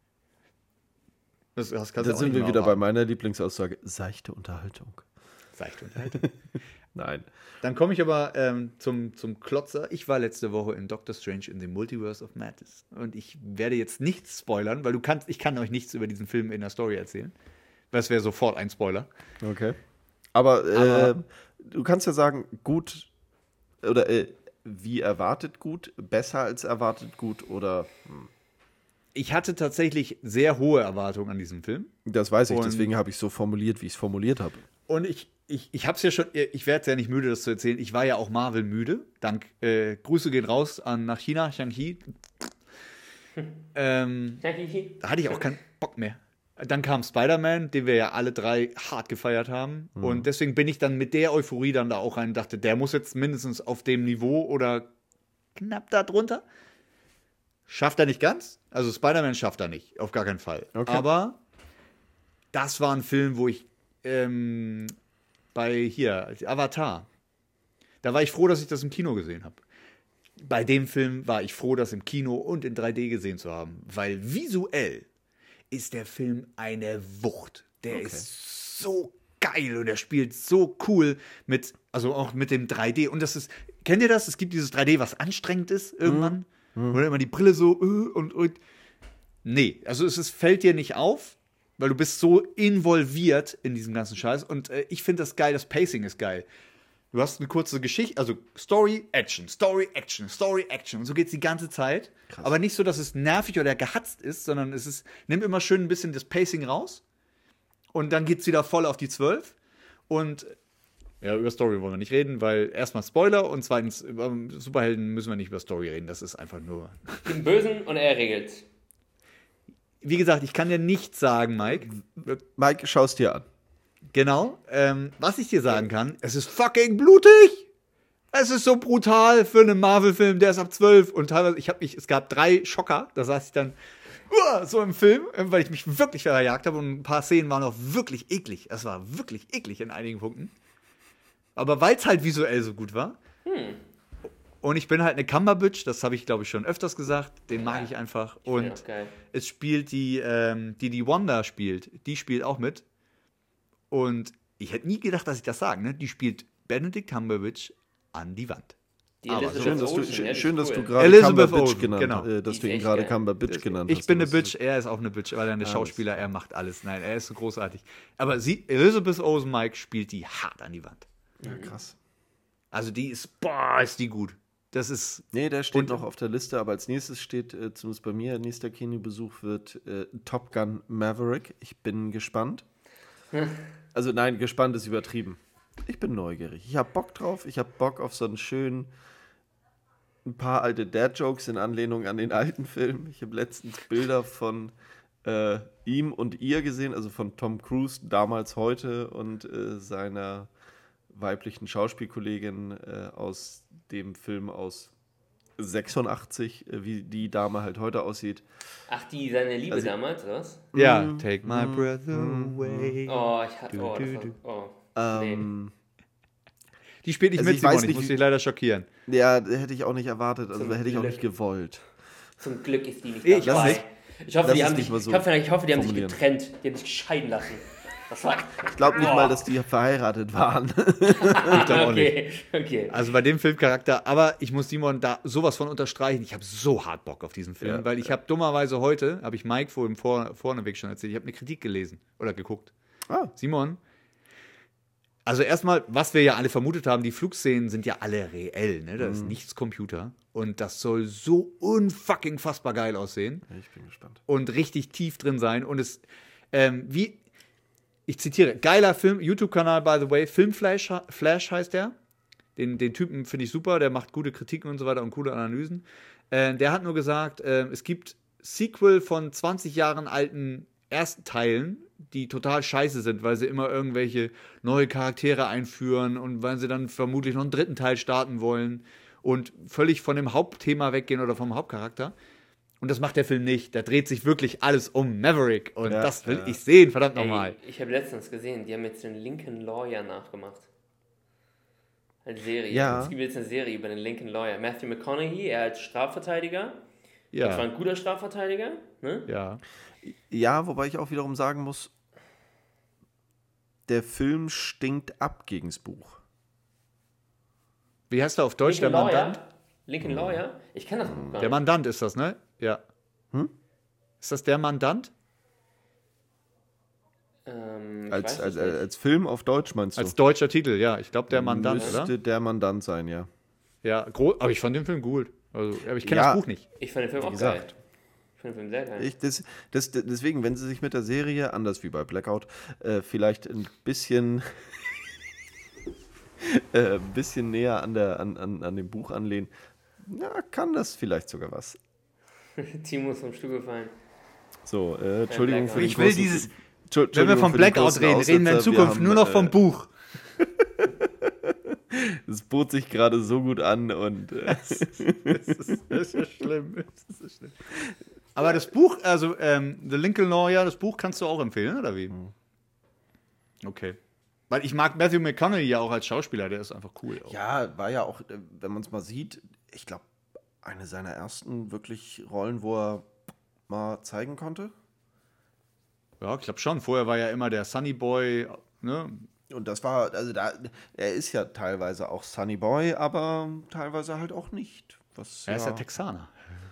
S1: Das, das kannst
S3: Da
S1: du auch
S3: sind
S1: nicht
S3: wir
S1: mehr
S3: wieder bei
S1: erwarten.
S3: meiner Lieblingsaussage. Seichte Unterhaltung.
S1: Seichte Unterhaltung.
S3: Nein.
S1: Dann komme ich aber ähm, zum, zum Klotzer. Ich war letzte Woche in Doctor Strange in the Multiverse of Madness. Und ich werde jetzt nichts spoilern, weil du kannst, ich kann euch nichts über diesen Film in der Story erzählen. Das wäre sofort ein Spoiler.
S3: Okay. Aber, äh,
S1: Aber-
S3: du kannst ja sagen, gut oder äh, wie erwartet gut, besser als erwartet gut oder
S1: Ich hatte tatsächlich sehr hohe Erwartungen an diesen Film.
S3: das weiß ich,
S1: Und-
S3: deswegen habe ich es so formuliert, wie ich es formuliert habe.
S1: Und ich, ich, ich habe es ja schon, ich werde es ja nicht müde, das zu erzählen. Ich war ja auch Marvel müde. Dank, äh, Grüße gehen raus an nach China, Shanghai. ähm, da hatte ich auch keinen Bock mehr. Dann kam Spider-Man, den wir ja alle drei hart gefeiert haben.
S3: Mhm.
S1: Und deswegen bin ich dann mit der Euphorie dann da auch rein und dachte, der muss jetzt mindestens auf dem Niveau oder knapp da drunter. Schafft er nicht ganz. Also Spider-Man schafft er nicht, auf gar keinen Fall.
S3: Okay.
S1: Aber das war ein Film, wo ich ähm, bei hier, Avatar, da war ich froh, dass ich das im Kino gesehen habe. Bei dem Film war ich froh, das im Kino und in drei D gesehen zu haben, weil visuell ist der Film eine Wucht. Der
S3: Okay.
S1: ist so geil und er spielt so cool mit, also auch mit dem drei D. Und das ist, kennt ihr das? Es gibt dieses drei D, was anstrengend ist irgendwann,
S3: Mhm.
S1: wo dann immer die Brille so äh, und, und nee, also es ist, fällt dir nicht auf, weil du bist so involviert in diesem ganzen Scheiß. Und äh, ich finde das geil, das Pacing ist geil. Du hast eine kurze Geschichte, also Story, Action, Story, Action, Story, Action. Und so geht's die ganze Zeit.
S3: Krass.
S1: Aber nicht so, dass es nervig oder gehatzt ist, sondern es ist, nimmt immer schön ein bisschen das Pacing raus. Und dann geht's wieder voll auf die zwölf. Und ja, über Story wollen wir nicht reden, weil erstmal Spoiler und zweitens, über Superhelden müssen wir nicht über Story reden. Das ist einfach nur.
S2: Den Bösen und er regelt.
S1: Wie gesagt, ich kann dir nichts sagen, Mike.
S3: Mike, schau es dir an.
S1: Genau. Ähm, was ich dir sagen kann, es ist fucking blutig. Es ist so brutal für einen Marvel-Film, der ist ab zwölf. Und teilweise, ich habe mich, es gab drei Schocker, da saß ich dann uah, so im Film, weil ich mich wirklich verjagt habe. Und ein paar Szenen waren auch wirklich eklig. Es war wirklich eklig in einigen Punkten. Aber weil es halt visuell so gut war.
S2: Hm.
S1: Und ich bin halt eine Cumberbatch, das habe ich, glaube ich, schon öfters gesagt. Den mag ich einfach.
S2: Finde ich
S1: Und
S2: auch geil.
S1: es spielt die, ähm, die die Wanda spielt, die spielt auch mit. Und ich hätte nie gedacht, dass ich das sage, ne? Die spielt Benedict Cumberbatch an die Wand.
S2: Die
S1: Aber
S2: Elizabeth
S3: Schön, dass du,
S2: Olsen, ja, die ist
S3: schön, dass
S2: cool.
S3: du gerade
S1: Elizabeth
S3: Cumberbatch
S1: Olsen,
S3: genannt
S1: genau.
S3: äh, dass
S2: Die
S3: du
S2: ist
S3: ihn
S2: echt
S3: gerade
S2: geil.
S3: Cumberbatch genannt
S1: Ich
S3: hast.
S1: bin eine
S3: Das ist-
S1: Bitch, er ist auch eine Bitch, weil er eine
S3: Ah,
S1: Schauspieler, er macht alles. Nein, er ist so großartig. Aber sie, Elizabeth Olsen, Mike, spielt die hart an die Wand.
S3: Ja, krass.
S1: Also die ist, boah, ist die gut. Das ist,
S3: Nee, der steht
S1: Und-
S3: noch auf der Liste, aber als nächstes steht, äh, zumindest bei mir, nächster Kinobesuch wird äh, Top Gun Maverick. Ich bin gespannt. Also nein, gespannt ist übertrieben. Ich bin neugierig. Ich habe Bock drauf. Ich habe Bock auf so einen schönen, ein paar alte Dad-Jokes in Anlehnung an den alten Film. Ich habe letztens Bilder von äh, ihm und ihr gesehen, also von Tom Cruise damals, heute und äh, seiner weiblichen Schauspielkollegin äh, aus dem Film aus sechsundachtzig, äh, wie die Dame halt heute aussieht.
S2: Ach, die, seine Liebe
S3: Also-
S2: damals, oder was?
S1: ja,
S3: Mm,
S1: take my
S3: mm,
S1: breath
S3: mm,
S1: away.
S2: Oh, ich hatte. Oh,
S1: Du,
S2: das
S1: du,
S2: war, oh.
S3: Ähm,
S1: Die spielt nicht
S3: Also
S1: mit,
S3: ich weiß
S1: Simon, ich
S3: nicht,
S1: muss
S3: wie-
S1: dich leider schockieren.
S3: Ja, hätte ich auch nicht erwartet, also
S2: Zum
S3: hätte ich auch
S2: Glück.
S3: nicht gewollt.
S2: Zum Glück ist die nicht
S1: Ich
S2: dabei.
S1: lass nicht.
S2: Ich hoffe,
S3: Lass
S2: die
S3: es
S2: haben
S3: nicht
S2: sich,
S3: mal so
S2: ich hoffe, ich hoffe, die haben sich
S3: formulieren.
S2: getrennt. Die haben sich scheiden lassen. Das war.
S3: Ich glaube nicht
S2: Boah.
S3: mal, dass die verheiratet waren.
S1: Ich glaube auch nicht.
S2: Okay, okay.
S1: Also bei dem Filmcharakter, aber ich muss Simon da sowas von unterstreichen. Ich habe so hart Bock auf diesen Film,
S3: Ja,
S1: weil ich habe dummerweise heute, habe ich Mike vor, im vor, vorneweg schon erzählt, ich habe eine Kritik gelesen oder geguckt.
S3: Ah,
S1: Simon, also erstmal, was wir ja alle vermutet haben, die Flugszenen sind ja alle reell, ne? Da ist
S3: Mhm.
S1: nichts Computer. Und das soll so unfucking fassbar geil aussehen
S3: ich bin gespannt.
S1: und richtig tief drin sein. Und es, ähm, wie, ich zitiere, geiler Film, YouTube-Kanal, by the way, Filmflash Flash heißt der. Den, den Typen finde ich super, der macht gute Kritiken und so weiter und coole Analysen. Äh, der hat nur gesagt, äh, es gibt Sequel von zwanzig Jahren alten ersten Teilen, die total scheiße sind, weil sie immer irgendwelche neue Charaktere einführen und weil sie dann vermutlich noch einen dritten Teil starten wollen. und völlig von dem Hauptthema weggehen oder vom Hauptcharakter. Und das macht der Film nicht. Da dreht sich wirklich alles um Maverick. Und
S3: Ja,
S1: das will
S3: ja.
S1: ich sehen, verdammt
S2: Ey,
S1: nochmal.
S2: ich habe letztens gesehen, die haben jetzt den Lincoln Lawyer nachgemacht. Als Serie.
S3: Ja.
S2: Es gibt jetzt eine Serie über den Lincoln Lawyer. Matthew McConaughey, er als Strafverteidiger. Das war
S1: Ja,
S2: ein guter Strafverteidiger. Ne?
S1: ja.
S3: Ja, wobei ich auch wiederum sagen muss, der Film stinkt ab gegens Buch.
S1: Wie heißt er auf Deutsch, der
S2: Lincoln Lawyer.
S1: Mandant?
S2: Lincoln Lawyer? Ich kann das Buch gar
S1: Der
S2: nicht.
S1: Mandant ist das, ne? Ja.
S3: Hm?
S1: Ist das der Mandant?
S2: Ähm, ich
S3: Als,
S2: weiß
S3: als,
S2: es nicht.
S3: als Film auf Deutsch meinst du?
S1: Als deutscher Titel, ja. Ich glaube, der Mandant,
S3: Müsste
S1: oder?
S3: der Mandant sein, ja.
S1: Ja, gro- aber ich fand den Film gut. Also, aber ich kenne
S3: Ja.
S1: das Buch nicht.
S2: Ich fand den Film
S3: Wie
S2: auch
S3: gesagt.
S2: geil. Ich fand den Film sehr geil.
S3: Ich, das, das, deswegen, wenn sie sich mit der Serie, anders wie bei Blackout, äh, vielleicht ein bisschen, äh, ein bisschen näher an, der, an, an, an dem Buch anlehnen, ja, kann das vielleicht sogar was.
S2: Timo ist vom Stuhl gefallen.
S3: So, äh, Entschuldigung für den
S1: Ich will
S3: kurzen-
S1: dieses,
S3: Entschu-
S1: wenn wir
S3: Entschuldigung
S1: vom
S3: für den
S1: Blackout
S3: kurzen
S1: reden, reden wir in
S3: Aussetzer.
S1: Zukunft
S3: haben,
S1: nur noch
S3: äh,
S1: vom Buch.
S3: Es bot sich gerade so gut an und äh,
S1: Das ist, das ist ja schlimm. Das ist schlimm. Aber das Buch, also ähm, The Lincoln Lawyer, das Buch kannst du auch empfehlen, oder wie? Okay. Weil ich mag Matthew McConaughey ja auch als Schauspieler, der ist einfach cool. Auch.
S3: ja, war ja auch, äh, wenn man es mal sieht, ich glaube, eine seiner ersten wirklich Rollen, wo er mal zeigen konnte.
S1: Ja, ich glaube schon. Vorher war ja immer der Sunny Boy, ne?
S3: Und das war, also da, er ist ja teilweise auch Sunny Boy, aber teilweise halt auch nicht. Was,
S1: Er ist ja
S3: ja,
S1: Texaner.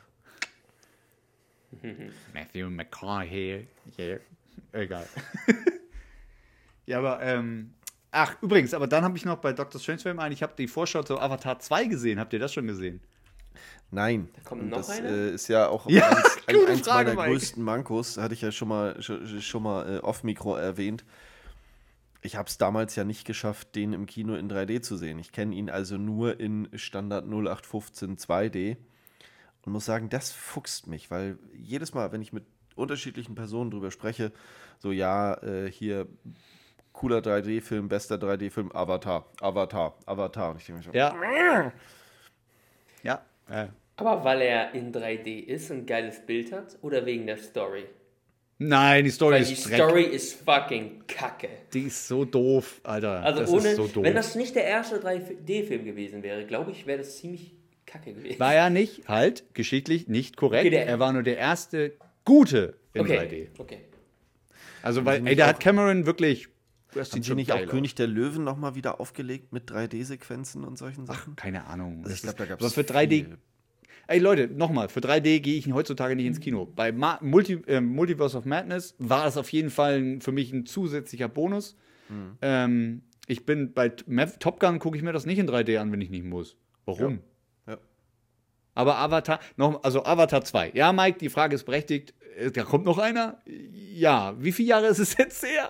S1: Matthew McConaughey. Yeah. Egal. Ja, aber, ähm, ach, übrigens, aber dann habe ich noch bei Doctor Strange Film ein, ich habe die Vorschau zu Avatar zwei gesehen. Habt ihr das schon gesehen?
S3: Nein.
S2: Da kommt
S3: Und
S2: noch
S3: das
S2: einer?
S3: äh, ist ja auch
S1: Ja,
S3: eins, ein,
S1: gute
S3: eins
S1: Frage,
S3: meiner
S1: Mike.
S3: größten Mankos, hatte ich ja schon mal, schon, schon mal äh, off-Mikro erwähnt. Ich habe es damals ja nicht geschafft, den im Kino in drei D zu sehen. Ich kenne ihn also nur in Standard null acht fünfzehn zwei D und muss sagen, das fuchst mich, weil jedes Mal, wenn ich mit unterschiedlichen Personen drüber spreche, so ja, äh, hier cooler drei D-Film, bester drei D-Film, Avatar, Avatar, Avatar. Und ich denke mir schon,
S1: Ja. Ja. Äh.
S2: Aber weil er in drei D ist und ein geiles Bild hat oder wegen der Story?
S1: Nein, die Story
S2: Weil
S1: ist
S2: die
S1: Dreck.
S2: Story ist fucking kacke.
S1: Die ist so doof, Alter.
S2: Also
S1: das
S2: ohne,
S1: ist so doof.
S2: wenn das nicht der erste drei D-Film gewesen wäre, glaube ich, wäre das ziemlich kacke gewesen.
S1: War ja nicht, halt, geschichtlich nicht korrekt.
S2: Okay, der-
S1: er war nur der erste gute in
S2: okay,
S1: drei D.
S2: okay.
S1: Also,
S3: Sie
S1: weil,
S3: nicht
S1: ey, da
S3: auch-
S1: hat Cameron wirklich. Das
S3: haben
S1: sieht
S3: Sie
S1: schon
S3: nicht
S1: geil
S3: auch König der Löwen nochmal wieder aufgelegt mit drei D-Sequenzen und solchen
S1: aus.
S3: Sachen?
S1: Keine Ahnung.
S3: Also ich
S1: Das
S3: glaube, da
S1: ist-
S3: gab
S1: aber
S3: es
S1: für drei D.
S3: viel.
S1: Ey, Leute, nochmal, für drei D gehe ich heutzutage nicht ins Kino. Bei Ma Multi äh, Multiverse of Madness war es auf jeden Fall ein, für mich ein zusätzlicher Bonus.
S3: Mhm.
S1: Ähm, ich bin bei T- Mav Top Gun, gucke ich mir das nicht in drei D an, wenn ich nicht muss. Warum?
S3: Ja.
S1: Aber Avatar, noch, also Avatar zwei. Ja, Mike, die Frage ist berechtigt. Äh, Da kommt noch einer? Ja. Wie viele Jahre ist es jetzt her?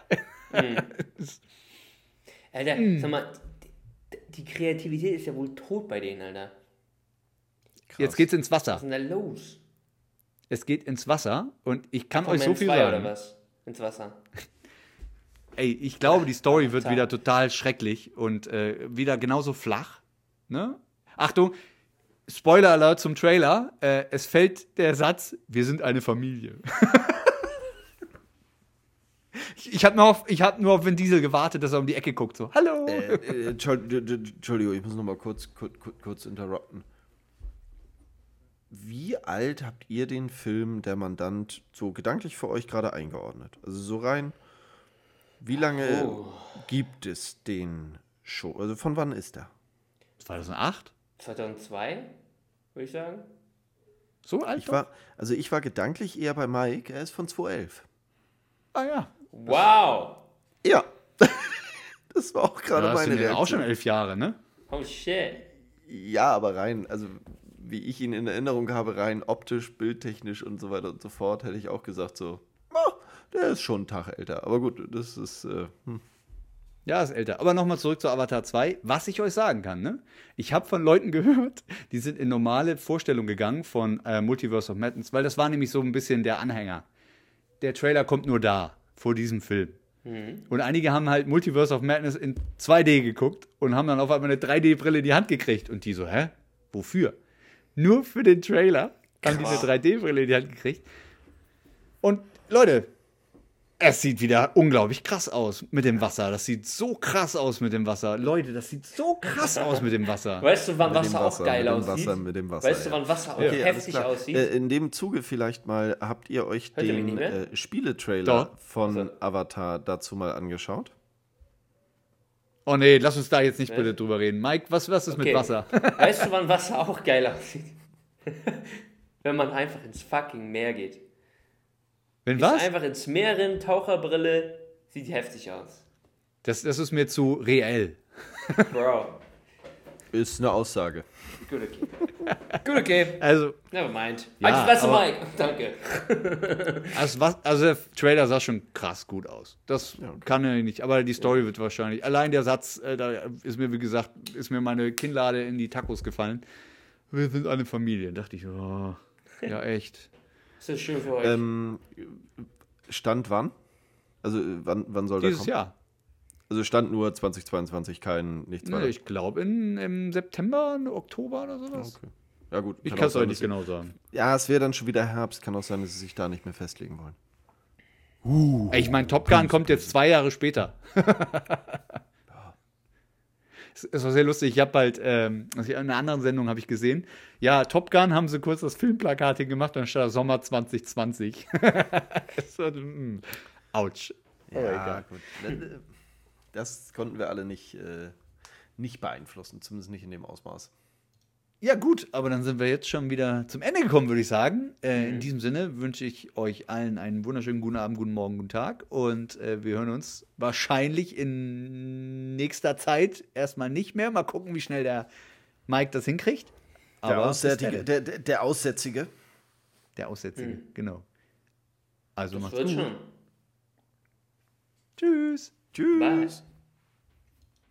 S2: Alter,
S1: Hm.
S2: sag mal, die, die Kreativität ist ja wohl tot bei denen, Alter.
S3: Krass.
S1: Jetzt geht's ins
S2: Was
S1: Wasser.
S2: ist denn da los?
S1: Es geht ins Wasser und ich kann euch
S2: Aquaman
S1: so viel
S2: zwei
S1: sagen.
S2: oder was? Ins Wasser.
S1: Ey, ich glaube, die Story wird
S2: Avatar.
S1: wieder total schrecklich und äh, wieder genauso flach. Ne? Achtung, Spoiler Alert zum Trailer. Äh, es fällt der Satz, wir sind eine Familie. ich ich habe nur, auf- ich hab nur auf Vin Diesel gewartet, dass er um die Ecke guckt. So, hallo.
S3: Äh, äh, Entschuld- d- d- Entschuldigung, ich muss noch mal kurz, kurz, kurz interrupten. Wie alt habt ihr den Film Der Mandant so gedanklich für euch gerade eingeordnet? Also so rein, wie lange
S2: Oh.
S3: gibt es den schon? Also von wann ist der?
S1: zweitausendacht?
S2: zweitausendzwei, würde ich sagen.
S1: So alt?
S3: Ich war, also ich war gedanklich eher bei Mike, er ist von zweitausendelf.
S1: Ah ja.
S2: Wow!
S3: Ja, das war auch gerade
S1: Ja, das
S3: meine
S1: sind ja
S3: Reaktion.
S1: auch schon elf Jahre, ne?
S2: Oh shit.
S3: Ja, aber rein, also wie ich ihn in Erinnerung habe, rein optisch, bildtechnisch und so weiter und so fort, hätte ich auch gesagt so, oh, der ist schon einen Tag älter. Aber gut, das ist, äh, hm.
S1: Ja, ist älter. Aber nochmal zurück zu Avatar zwei. Was ich euch sagen kann, ne? Ich habe von Leuten gehört, die sind in normale Vorstellungen gegangen von äh, Multiverse of Madness, weil das war nämlich so ein bisschen der Anhänger. Der Trailer kommt nur da, vor diesem Film. Und einige haben halt Multiverse of Madness in zwei D geguckt und haben dann auf einmal eine drei D-Brille in die Hand gekriegt. Und die so, hä? wofür. Nur für den Trailer haben die eine
S2: Krass.
S1: drei D-Brille in die Hand gekriegt. Und Leute, es sieht wieder unglaublich krass aus mit dem Wasser. Das sieht so krass aus mit dem Wasser. Leute, das sieht so krass aus mit dem Wasser.
S2: Weißt du, wann
S3: Mit dem
S2: Wasser,
S3: Wasser,
S2: auch geil
S3: mit dem
S2: aussieht?
S3: Wasser, mit dem Wasser,
S2: weißt du,
S3: ja.
S2: wann Wasser auch
S3: Okay, alles
S2: heftig
S3: klar.
S2: aussieht?
S3: Äh, in dem Zuge vielleicht mal, habt ihr euch
S2: Hört ihr mich
S3: den
S2: nicht mehr?
S3: äh, Spieletrailer
S1: Doch.
S3: von
S2: Also.
S3: Avatar dazu mal angeschaut?
S1: Oh nee, lass uns da jetzt nicht
S2: Ne?
S1: bitte drüber reden. Mike, was, was ist
S2: Okay.
S1: mit Wasser?
S2: Weißt du, wann Wasser auch geil aussieht? Wenn man einfach ins fucking Meer geht.
S1: Wenn
S2: Gehst
S1: was?
S2: einfach ins Meer rein, Taucherbrille, sieht heftig aus.
S1: Das, das ist mir zu reell.
S2: Bro.
S3: Ist eine Aussage.
S2: Gut, okay. Gut, okay.
S1: Also,
S2: Never mind.
S1: Ja,
S2: Halt die Fresse,
S1: aber-
S2: Mike. Danke.
S1: also, was, also der Trailer sah schon krass gut aus. Das
S3: Ja, okay.
S1: kann er nicht, aber die Story wird wahrscheinlich. Allein der Satz, äh, da ist mir, wie gesagt, ist mir meine Kinnlade in die Tacos gefallen. Wir sind eine Familie. Dachte ich, oh, ja, echt.
S2: Ist das schön für euch?
S3: Ähm, Stand wann? Also äh, wann, wann soll
S1: Dieses
S3: der kommen?
S1: Jahr.
S3: Also Stand nur zweitausendzweiundzwanzig, kein nichts
S1: Nee,
S3: weiter.
S1: ich glaube im September, Oktober oder sowas.
S3: Okay. Ja gut.
S1: Ich
S3: kann
S1: kann
S3: auch
S1: es
S3: sein,
S1: euch nicht
S3: dass-
S1: genau sagen.
S3: Ja, es wäre dann schon wieder Herbst. Kann auch sein, dass sie sich da nicht mehr festlegen wollen.
S1: Ey, ich meine, Top Gun kommt jetzt zwei Jahre später. Es es war sehr lustig. Ich habe halt, ähm, also in einer anderen Sendung habe ich gesehen, ja, Top Gun haben sie kurz das Filmplakat hingemacht, dann stand da Sommer zwanzig zwanzig. Das war, mm, Autsch.
S3: Ja,
S1: egal.
S3: gut. Das konnten wir alle nicht, äh, nicht beeinflussen, zumindest nicht in dem Ausmaß.
S1: Ja, gut, aber dann sind wir jetzt schon wieder zum Ende gekommen, würde ich sagen. Äh, In diesem Sinne wünsche ich euch allen einen wunderschönen guten Abend, guten Morgen, guten Tag. Und äh, wir hören uns wahrscheinlich in nächster Zeit erstmal nicht mehr. Mal gucken, wie schnell der Mike das hinkriegt.
S3: Der,
S1: Aber
S3: Aussätzige,
S1: bis dann.
S3: der, der, der Aussätzige.
S1: Der Aussätzige, genau. Also
S2: das
S1: macht's
S2: wird
S1: gut.
S2: schon.
S1: Tschüss.
S3: Tschüss.
S2: Bye.